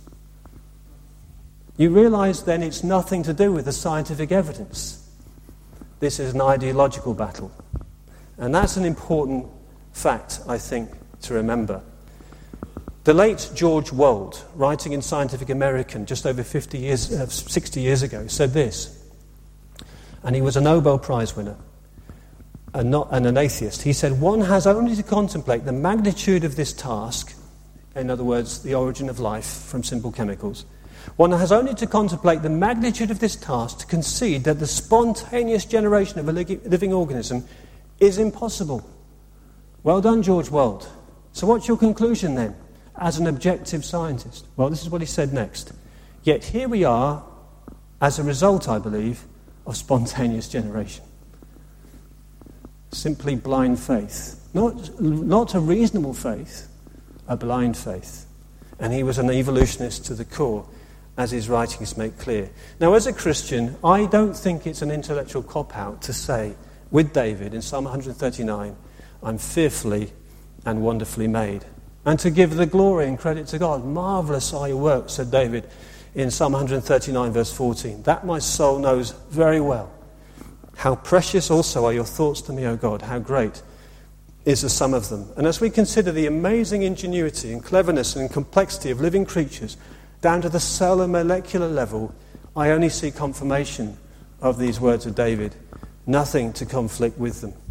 You realise then it's nothing to do with the scientific evidence. This is an ideological battle. And that's an important fact, I think, to remember. The late George Wald, writing in Scientific American just over fifty years, uh, sixty years ago, said this, and he was a Nobel Prize winner and, not, and an atheist. He said, one has only to contemplate the magnitude of this task, in other words, the origin of life from simple chemicals. One has only to contemplate the magnitude of this task to concede that the spontaneous generation of a living organism is impossible. Well done, George Wald. So what's your conclusion then, as an objective scientist? Well, this is what he said next. Yet here we are, as a result, I believe, of spontaneous generation. Simply blind faith. Not, not a reasonable faith, a blind faith. And he was an evolutionist to the core, as his writings make clear. Now, as a Christian, I don't think it's an intellectual cop-out to say, with David in Psalm one thirty-nine, I'm fearfully and wonderfully made. And to give the glory and credit to God. Marvellous are your works, said David in Psalm one thirty-nine, verse fourteen. That my soul knows very well. How precious also are your thoughts to me, O God. How great is the sum of them. And as we consider the amazing ingenuity and cleverness and complexity of living creatures, down to the cell and molecular level, I only see confirmation of these words of David. Nothing to conflict with them.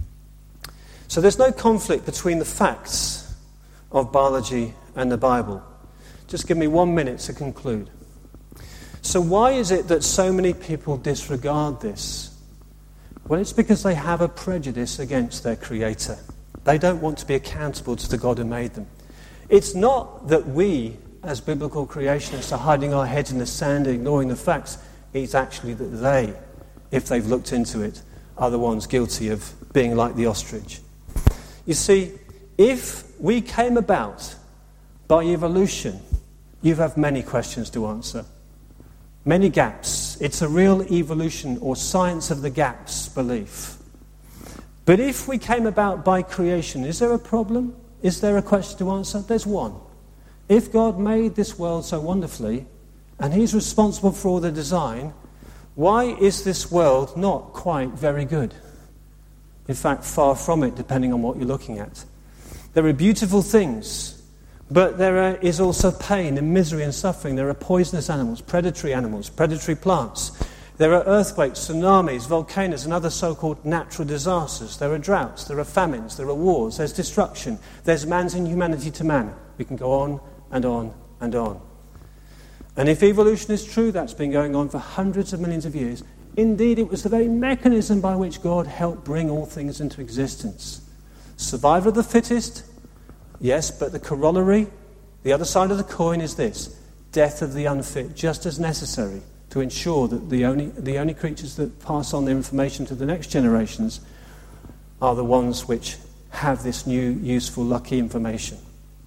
So there's no conflict between the facts of biology and the Bible. Just give me one minute to conclude. So why is it that so many people disregard this? Well, it's because they have a prejudice against their Creator. They don't want to be accountable to the God who made them. It's not that we, as biblical creationists, are hiding our heads in the sand, ignoring the facts. It's actually that they, if they've looked into it, are the ones guilty of being like the ostrich. You see, if we came about by evolution, you have many questions to answer. Many gaps. It's a real evolution or science of the gaps belief. But if we came about by creation, is there a problem? Is there a question to answer? There's one. If God made this world so wonderfully, and He's responsible for all the design, why is this world not quite very good? In fact, far from it, depending on what you're looking at. There are beautiful things, but there are, is also pain and misery and suffering. There are poisonous animals, predatory animals, predatory plants. There are earthquakes, tsunamis, volcanoes, and other so-called natural disasters. There are droughts, there are famines, there are wars, there's destruction. There's man's inhumanity to man. We can go on and on and on. And if evolution is true, that's been going on for hundreds of millions of years. Indeed, it was the very mechanism by which God helped bring all things into existence. Survival of the fittest, yes, but the corollary, the other side of the coin is this: death of the unfit, just as necessary to ensure that the only, the only creatures that pass on their information to the next generations are the ones which have this new, useful, lucky information.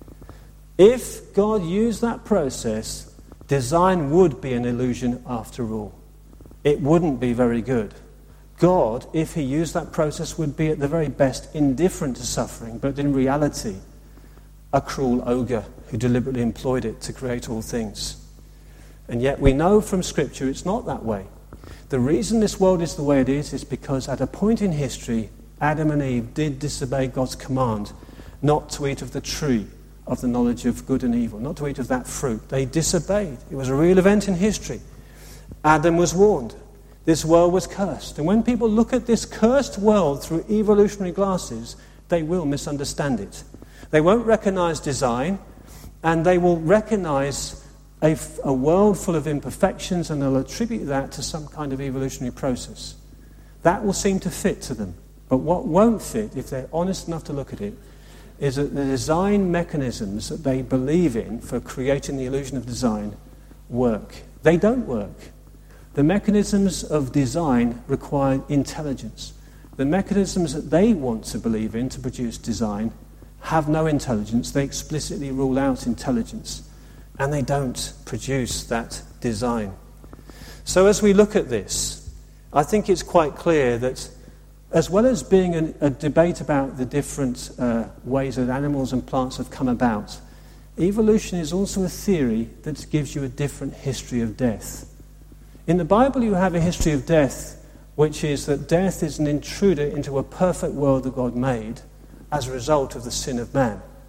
If God used that process, design would be an illusion after all. It wouldn't be very good. God, if He used that process, would be at the very best indifferent to suffering, but in reality, a cruel ogre who deliberately employed it to create all things. And yet we know from Scripture it's not that way. The reason this world is the way it is is because at a point in history, Adam and Eve did disobey God's command not to eat of the tree of the knowledge of good and evil, not to eat of that fruit. They disobeyed. It was a real event in history. Adam was warned. This world was cursed. And when people look at this cursed world through evolutionary glasses, they will misunderstand it. They won't recognize design, and they will recognize a, a world full of imperfections, and they'll attribute that to some kind of evolutionary process. That will seem to fit to them. But what won't fit, if they're honest enough to look at it, is that the design mechanisms that they believe in for creating the illusion of design work. They don't work. The mechanisms of design require intelligence. The mechanisms that they want to believe in to produce design have no intelligence. They explicitly rule out intelligence. And they don't produce that design. So as we look at this, I think it's quite clear that as well as being a, a debate about the different uh, ways that animals and plants have come about, evolution is also a theory that gives you a different history of death. In the Bible you have a history of death, which is that death is an intruder into a perfect world that God made as a result of the sin of man.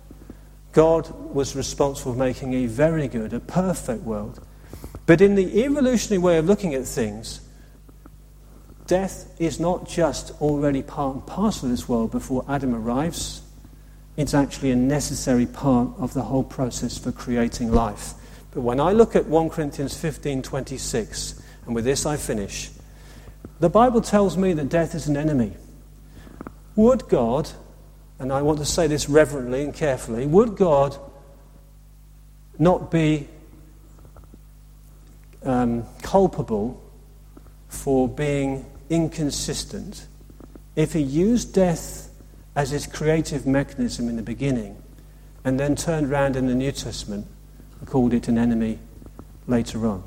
God was responsible for making a very good, a perfect world. But in the evolutionary way of looking at things, death is not just already part and parcel of this world before Adam arrives. It's actually a necessary part of the whole process for creating life. But when I look at First Corinthians fifteen twenty-six, and with this I finish, the Bible tells me that death is an enemy. Would God, and I want to say this reverently and carefully, would God not be um, culpable for being inconsistent if he used death as his creative mechanism in the beginning and then turned around in the New Testament and called it an enemy later on?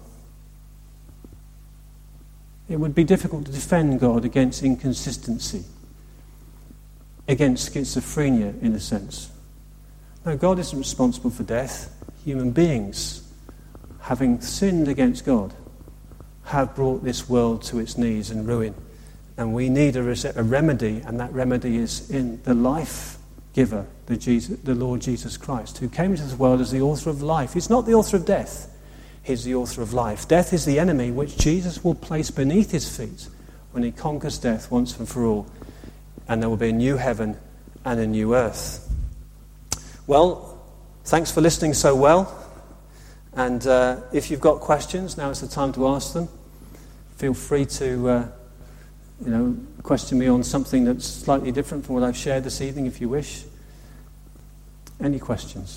It would be difficult to defend God against inconsistency, against schizophrenia in a sense. No, God isn't responsible for death. Human beings, having sinned against God, have brought this world to its knees and ruin. And we need a, res- a remedy, and that remedy is in the life giver, the, Jesus, the Lord Jesus Christ, who came into this world as the author of life. He's not the author of death. He's the author of life. Death is the enemy which Jesus will place beneath his feet when he conquers death once and for all. And there will be a new heaven and a new earth. Well, thanks for listening so well. And uh, if you've got questions, now is the time to ask them. Feel free to, uh, you know, question me on something that's slightly different from what I've shared this evening, if you wish. Any questions?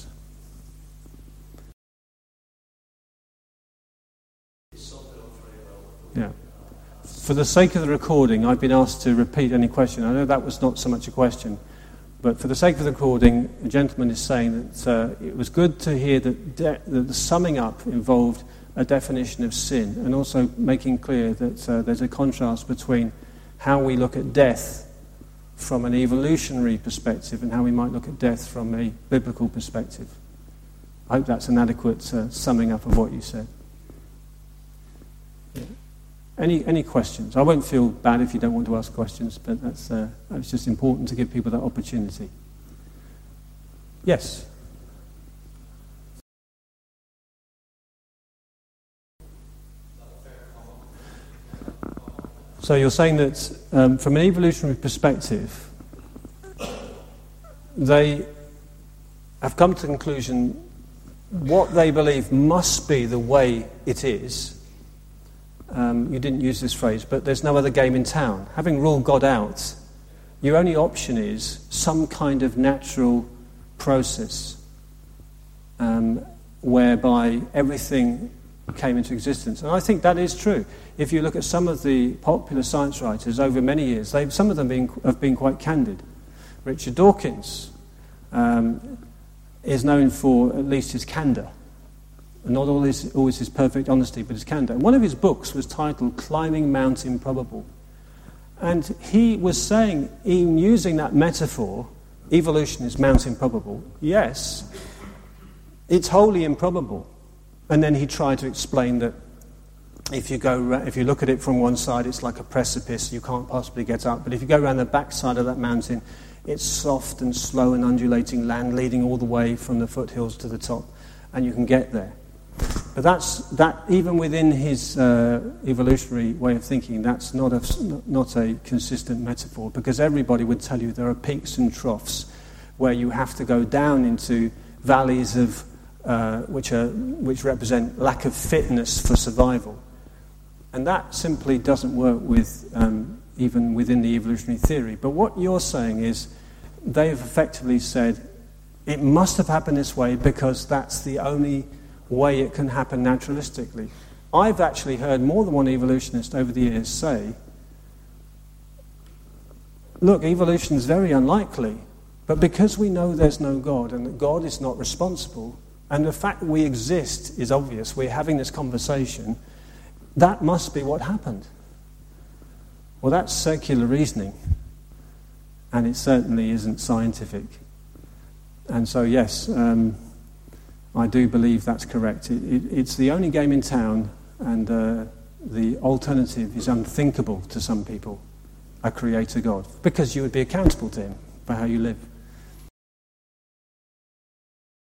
Yeah. For the sake of the recording, I've been asked to repeat any question. I know that was not so much a question, but for the sake of the recording, a gentleman is saying that uh, it was good to hear that, de- that the summing up involved a definition of sin, and also making clear that uh, there's a contrast between how we look at death from an evolutionary perspective and how we might look at death from a biblical perspective. I hope that's an adequate uh, summing up of what you said. Yeah. Any any questions? I won't feel bad if you don't want to ask questions, but that's uh, that's just important to give people that opportunity. Yes. So you're saying that um, from an evolutionary perspective, they have come to the conclusion what they believe must be the way it is. Um, you didn't use this phrase, but there's no other game in town. Having ruled God out, your only option is some kind of natural process um, whereby everything came into existence. And I think that is true. If you look at some of the popular science writers over many years, they've, some of them been, have been quite candid. Richard Dawkins um, is known for at least his candour. Not always, always his perfect honesty, but his candour. One of his books was titled Climbing Mount Improbable. And he was saying, in using that metaphor, evolution is Mount Improbable. Yes, it's wholly improbable. And then he tried to explain that if you go, if you look at it from one side, it's like a precipice, you can't possibly get up. But if you go around the back side of that mountain, it's soft and slow and undulating land leading all the way from the foothills to the top, and you can get there. But that's that. Even within his uh, evolutionary way of thinking, that's not a not a consistent metaphor, because everybody would tell you there are peaks and troughs where you have to go down into valleys of uh, which are which represent lack of fitness for survival, and that simply doesn't work with um, even within the evolutionary theory. But what you're saying is they've effectively said it must have happened this way because that's the only way it can happen naturalistically. I've actually heard more than one evolutionist over the years say, look, evolution is very unlikely, but because we know there's no God and that God is not responsible, and the fact that we exist is obvious, we're having this conversation, that must be what happened. Well, that's secular reasoning, and it certainly isn't scientific. And so, yes, um, I do believe that's correct. It, it, it's the only game in town, and uh, the alternative is unthinkable to some people, a creator God, because you would be accountable to him for how you live.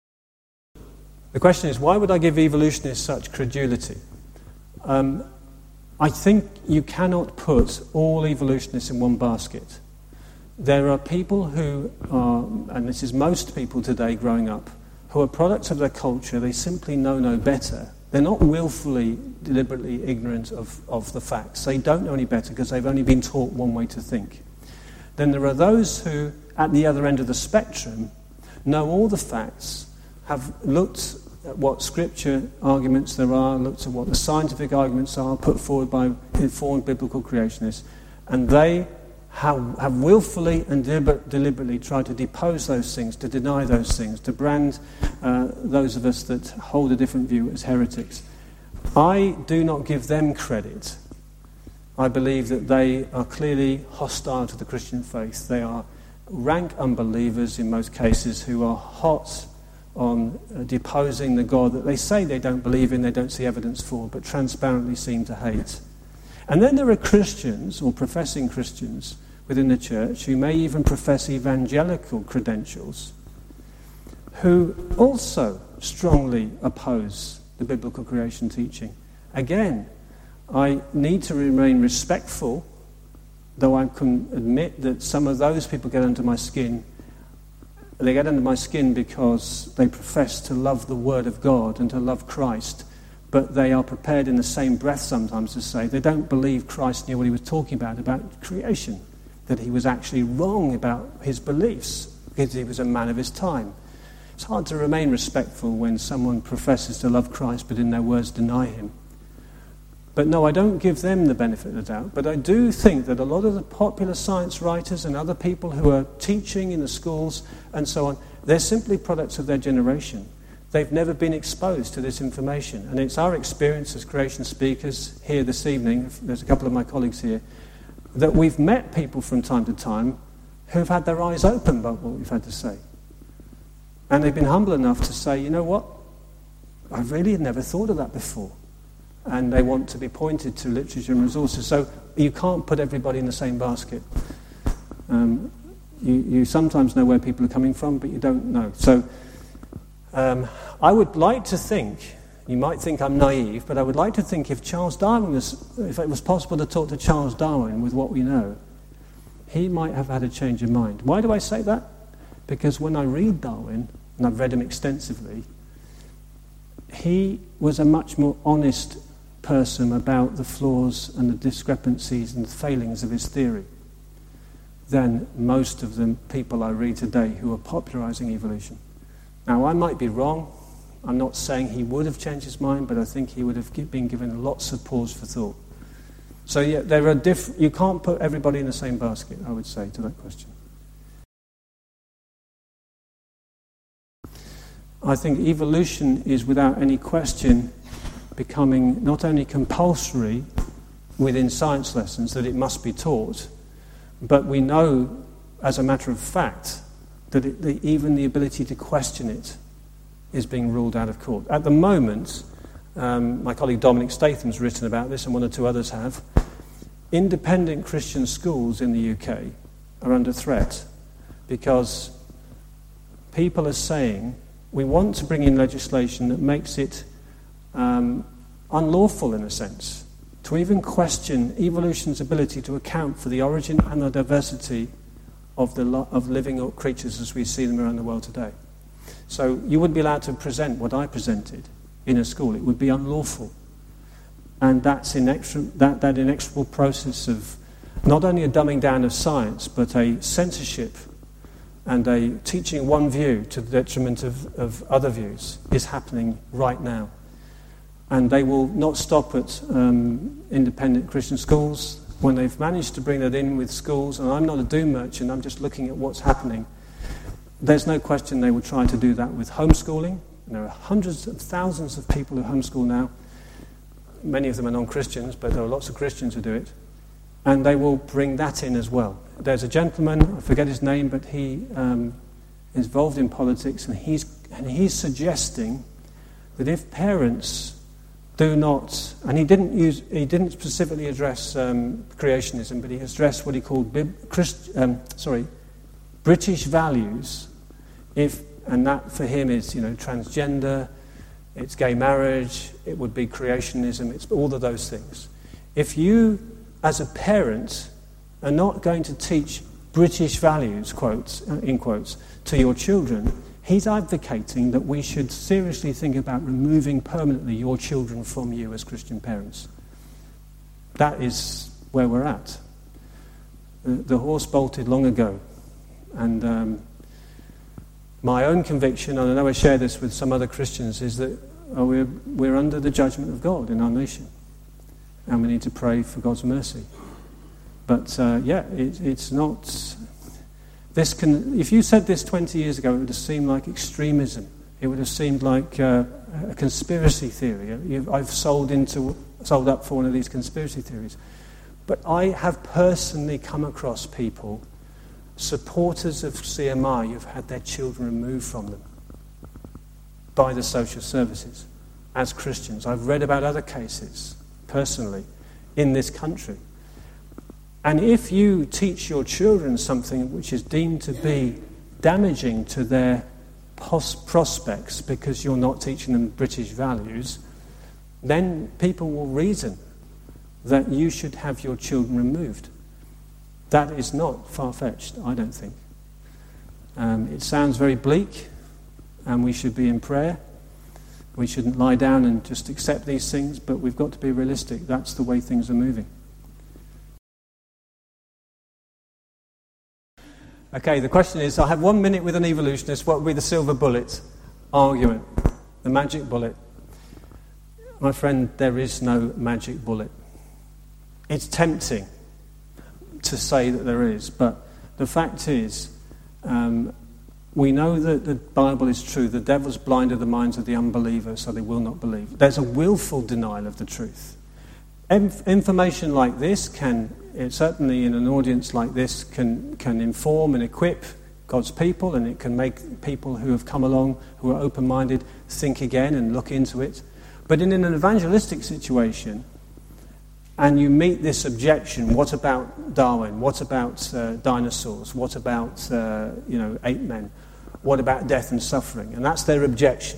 The question is, why would I give evolutionists such credulity? Um, I think you cannot put all evolutionists in one basket. There are people who are, and this is most people today growing up, who are products of their culture. They simply know no better. They're not willfully, deliberately ignorant of, of the facts. They don't know any better because they've only been taught one way to think. Then there are those who, at the other end of the spectrum, know all the facts, have looked at what scripture arguments there are, looked at what the scientific arguments are put forward by informed biblical creationists, and they have, have willfully and deliber- deliberately tried to depose those things, to deny those things, to brand uh, those of us that hold a different view as heretics. I do not give them credit. I believe that they are clearly hostile to the Christian faith. They are rank unbelievers in most cases who are hot on uh, deposing the God that they say they don't believe in, they don't see evidence for, but transparently seem to hate. And then there are Christians, or professing Christians, within the church, who may even profess evangelical credentials, who also strongly oppose the biblical creation teaching. Again, I need to remain respectful, though I can admit that some of those people get under my skin. They get under my skin because they profess to love the Word of God and to love Christ, but they are prepared in the same breath sometimes to say they don't believe Christ knew what he was talking about, about creation, that he was actually wrong about his beliefs because he was a man of his time. It's hard to remain respectful when someone professes to love Christ but in their words deny him. But no, I don't give them the benefit of the doubt. But I do think that a lot of the popular science writers and other people who are teaching in the schools and so on, they're simply products of their generation. They've never been exposed to this information. And it's our experience as creation speakers here this evening, there's a couple of my colleagues here, that we've met people from time to time who've had their eyes opened by what we've had to say. And they've been humble enough to say, you know what, I really had never thought of that before. And they want to be pointed to literature and resources. So you can't put everybody in the same basket. Um, you, you sometimes know where people are coming from, but you don't know. So um, I would like to think, you might think I'm naive, but I would like to think if Charles Darwin was, if it was possible to talk to Charles Darwin with what we know, he might have had a change of mind. Why do I say that? Because when I read Darwin, and I've read him extensively, he was a much more honest person about the flaws and the discrepancies and the failings of his theory than most of the people I read today who are popularizing evolution. Now, I might be wrong. I'm not saying he would have changed his mind, but I think he would have been given lots of pause for thought. So, yeah, there are diff- you can't put everybody in the same basket, I would say, to that question. I think evolution is, without any question, becoming not only compulsory within science lessons, that it must be taught, but we know, as a matter of fact, that it, the, even the ability to question it is being ruled out of court. At the moment, um, my colleague Dominic Statham's written about this, and one or two others have, independent Christian schools in the U K are under threat because people are saying, we want to bring in legislation that makes it um, unlawful, in a sense, to even question evolution's ability to account for the origin and the diversity of the lo- of living creatures as we see them around the world today. So you wouldn't be allowed to present what I presented in a school. It would be unlawful. And that's inexor- that, that inexorable process of not only a dumbing down of science, but a censorship and a teaching one view to the detriment of, of other views is happening right now. And they will not stop at um, independent Christian schools. When they've managed to bring that in with schools, and I'm not a doom merchant, I'm just looking at what's happening, there's no question they will try to do that with homeschooling. And there are hundreds of thousands of people who homeschool now. Many of them are non-Christians, but there are lots of Christians who do it. And they will bring that in as well. There's a gentleman, I forget his name, but he um, is involved in politics, and he's and he's suggesting that if parents do not, and he didn't use, he didn't specifically address um, creationism, but he addressed what he called Bib, Christ, um, sorry, British values. If and that for him is, you know, transgender, it's gay marriage, it would be creationism, it's all of those things. If you, as a parent, are not going to teach British values, quotes, in quotes, to your children, he's advocating that we should seriously think about removing permanently your children from you as Christian parents. That is where we're at. The, the horse bolted long ago. And um, my own conviction, and I know I share this with some other Christians, is that oh, we're, we're under the judgment of God in our nation. And we need to pray for God's mercy. But uh, yeah, it, it's not... This can. If you said this twenty years ago, it would have seemed like extremism. It would have seemed like uh, a conspiracy theory. You've, I've sold into, sold up for one of these conspiracy theories. But I have personally come across people, supporters of C M I, who've had their children removed from them by the social services as Christians. I've read about other cases, personally, in this country. And if you teach your children something which is deemed to be damaging to their pos- prospects because you're not teaching them British values, then people will reason that you should have your children removed. That is not far-fetched, I don't think. Um, it sounds very bleak, and we should be in prayer. We shouldn't lie down and just accept these things, but we've got to be realistic. That's the way things are moving. Okay, the question is, I have one minute with an evolutionist, what would be the silver bullet argument? The magic bullet. My friend, there is no magic bullet. It's tempting to say that there is, but the fact is, um, we know that the Bible is true. The devil's blinded the minds of the unbelievers so they will not believe. There's a willful denial of the truth. Inf- information like this can... It certainly in an audience like this can, can inform and equip God's people, and it can make people who have come along, who are open-minded, think again and look into it. But in an evangelistic situation, and you meet this objection, what about Darwin? What about uh, dinosaurs? What about, uh, you know, ape men? What about death and suffering? And that's their objection.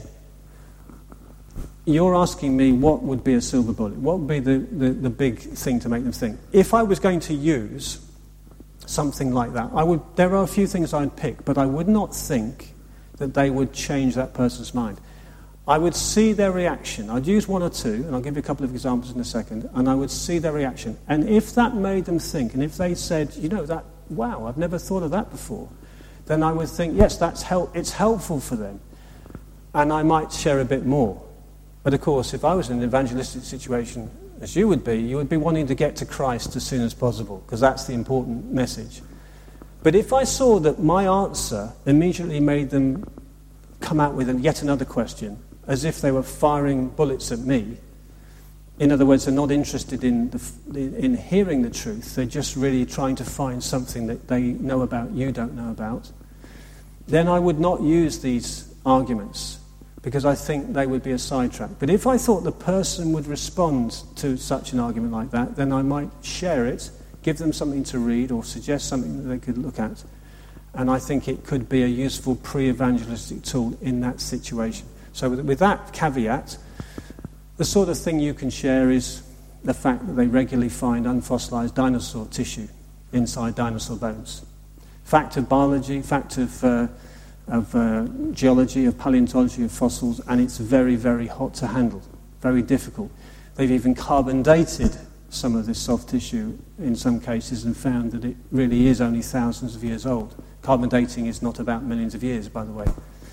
You're asking me what would be a silver bullet. What would be the, the, the big thing to make them think? If I was going to use something like that, I would. There are a few things I'd pick, but I would not think that they would change that person's mind. I would see their reaction. I'd use one or two, and I'll give you a couple of examples in a second, and I would see their reaction. And if that made them think, and if they said, you know, that, wow, I've never thought of that before, then I would think, yes, that's help. It's helpful for them. And I might share a bit more. But of course, if I was in an evangelistic situation, as you would be, you would be wanting to get to Christ as soon as possible, because that's the important message. But if I saw that my answer immediately made them come out with yet another question, as if they were firing bullets at me, in other words, they're not interested in, the, in hearing the truth, they're just really trying to find something that they know about you don't know about, then I would not use these arguments, because I think they would be a sidetrack. But if I thought the person would respond to such an argument like that, then I might share it, give them something to read, or suggest something that they could look at. And I think it could be a useful pre-evangelistic tool in that situation. So with, with that caveat, the sort of thing you can share is the fact that they regularly find unfossilized dinosaur tissue inside dinosaur bones. Fact of biology, fact of... Uh, of uh, geology, of paleontology, of fossils, and it's very, very hot to handle, very difficult. They've even carbon dated some of this soft tissue in some cases and found that it really is only thousands of years old. Carbon dating is not about millions of years, by the way.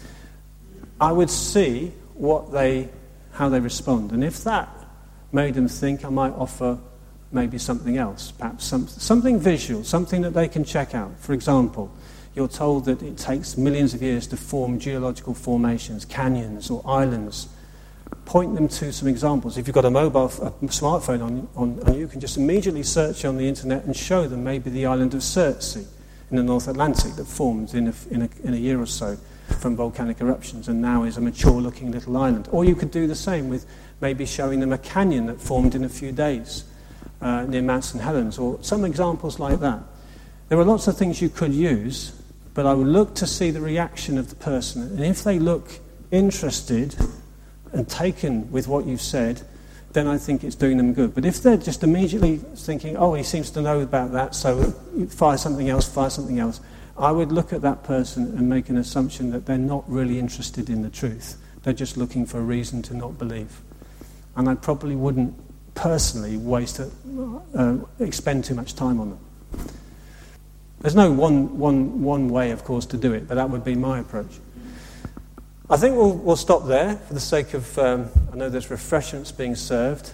I would see what they, how they respond, and if that made them think, I might offer maybe something else, perhaps some, something visual, something that they can check out. For example, you're told that it takes millions of years to form geological formations, canyons or islands. Point them to some examples. If you've got a mobile, a smartphone on, on, on you can just immediately search on the internet and show them maybe the island of Surtsey in the North Atlantic that formed in a, in a, in a year or so from volcanic eruptions and now is a mature-looking little island. Or you could do the same with maybe showing them a canyon that formed in a few days uh, near Mount Saint Helens, or some examples like that. There are lots of things you could use, but I would look to see the reaction of the person. And if they look interested and taken with what you've said, then I think it's doing them good. But if they're just immediately thinking, oh, he seems to know about that, so fire something else, fire something else, I would look at that person and make an assumption that they're not really interested in the truth. They're just looking for a reason to not believe. And I probably wouldn't personally waste a, uh, expend too much time on them. There's no one, one, one way, of course, to do it, but that would be my approach. I think we'll, we'll stop there for the sake of, um, I know there's refreshments being served,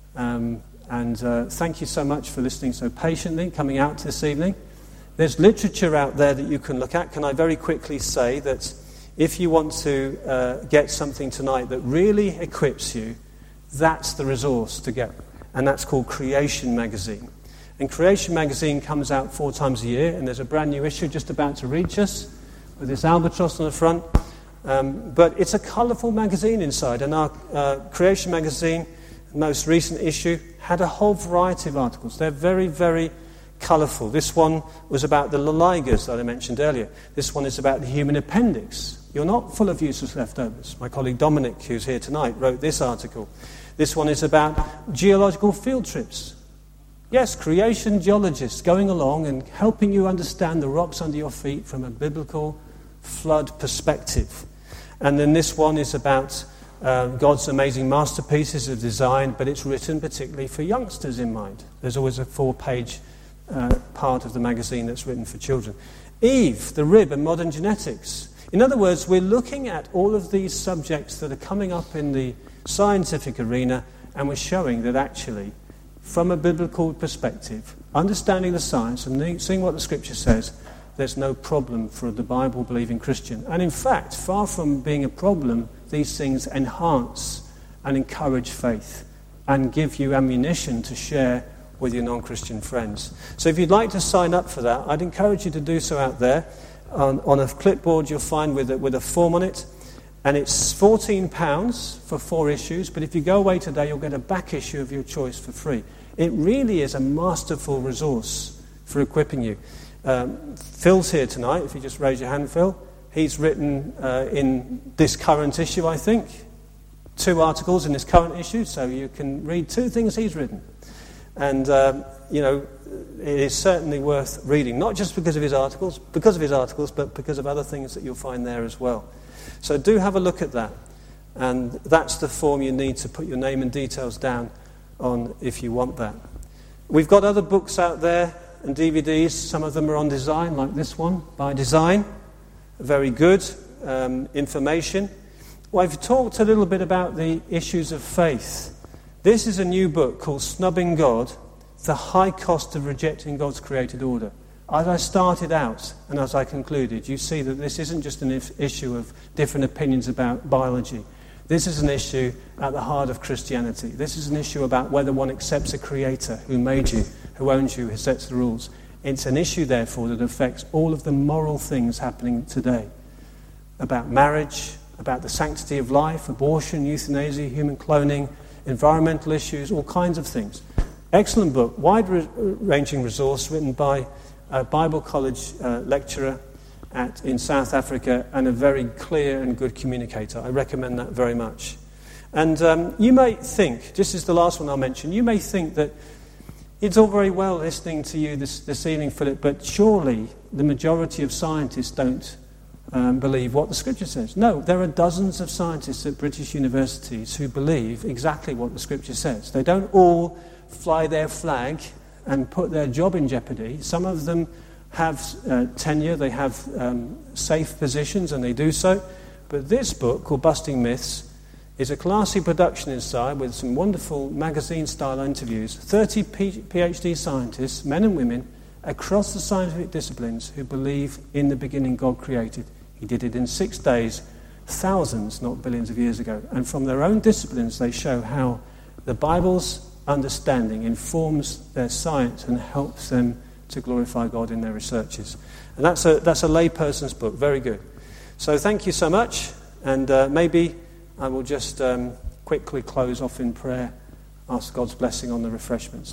um, and uh, thank you so much for listening so patiently, coming out this evening. There's literature out there that you can look at. Can I very quickly say that if you want to uh, get something tonight that really equips you, that's the resource to get, and that's called Creation Magazine. And Creation Magazine comes out four times a year, and there's a brand new issue just about to reach us with this albatross on the front. Um, but it's a colourful magazine inside, and our uh, Creation Magazine, most recent issue, had a whole variety of articles. They're very, very colourful. This one was about the loligers that I mentioned earlier. This one is about the human appendix. You're not full of useless leftovers. My colleague Dominic, who's here tonight, wrote this article. This one is about geological field trips. Yes, creation geologists going along and helping you understand the rocks under your feet from a biblical flood perspective. And then this one is about uh, God's amazing masterpieces of design, but it's written particularly for youngsters in mind. There's always a four-page uh, part of the magazine that's written for children. Eve, the rib and modern genetics. In other words, we're looking at all of these subjects that are coming up in the scientific arena, and we're showing that actually, from a biblical perspective, understanding the science and seeing what the Scripture says, there's no problem for the Bible-believing Christian. And in fact, far from being a problem, these things enhance and encourage faith and give you ammunition to share with your non-Christian friends. So if you'd like to sign up for that, I'd encourage you to do so out there. On, on a clipboard you'll find with a, with a form on it. And it's fourteen pounds for four issues, but if you go away today, you'll get a back issue of your choice for free. It really is a masterful resource for equipping you. Um, Phil's here tonight, if you just raise your hand, Phil. He's written uh, in this current issue, I think, two articles in this current issue, so you can read two things he's written. And, um, you know, it is certainly worth reading, not just because of his articles, because of his articles, but because of other things that you'll find there as well. So do have a look at that. And that's the form you need to put your name and details down on if you want that. We've got other books out there and D V Ds. Some of them are on design, like this one, By Design. Very good um, information. Well, I've talked a little bit about the issues of faith. This is a new book called Snubbing God, The High Cost of Rejecting God's Created Order. As I started out and as I concluded, you see that this isn't just an if- issue of different opinions about biology. This is an issue at the heart of Christianity. This is an issue about whether one accepts a creator who made you, who owns you, who sets the rules. It's an issue, therefore, that affects all of the moral things happening today. About marriage, about the sanctity of life, abortion, euthanasia, human cloning, environmental issues, all kinds of things. Excellent book, wide-ranging resource written by a Bible college uh, lecturer at, in South Africa, and a very clear and good communicator. I recommend that very much. And um, you may think, this is the last one I'll mention, you may think that it's all very well listening to you this, this evening, Philip, but surely the majority of scientists don't um, believe what the Scripture says. No, there are dozens of scientists at British universities who believe exactly what the Scripture says. They don't all fly their flag and put their job in jeopardy. Some of them have uh, tenure, they have um, safe positions, and they do so. But this book, called Busting Myths, is a classy production inside with some wonderful magazine-style interviews. thirty P- PhD scientists, men and women, across the scientific disciplines who believe in the beginning God created. He did it in six days, thousands, not billions of years ago. And from their own disciplines, they show how the Bible's understanding informs their science and helps them to glorify God in their researches. And that's a that's a layperson's book. Very good. So thank you so much. And uh, maybe I will just um, quickly close off in prayer, ask God's blessing on the refreshments.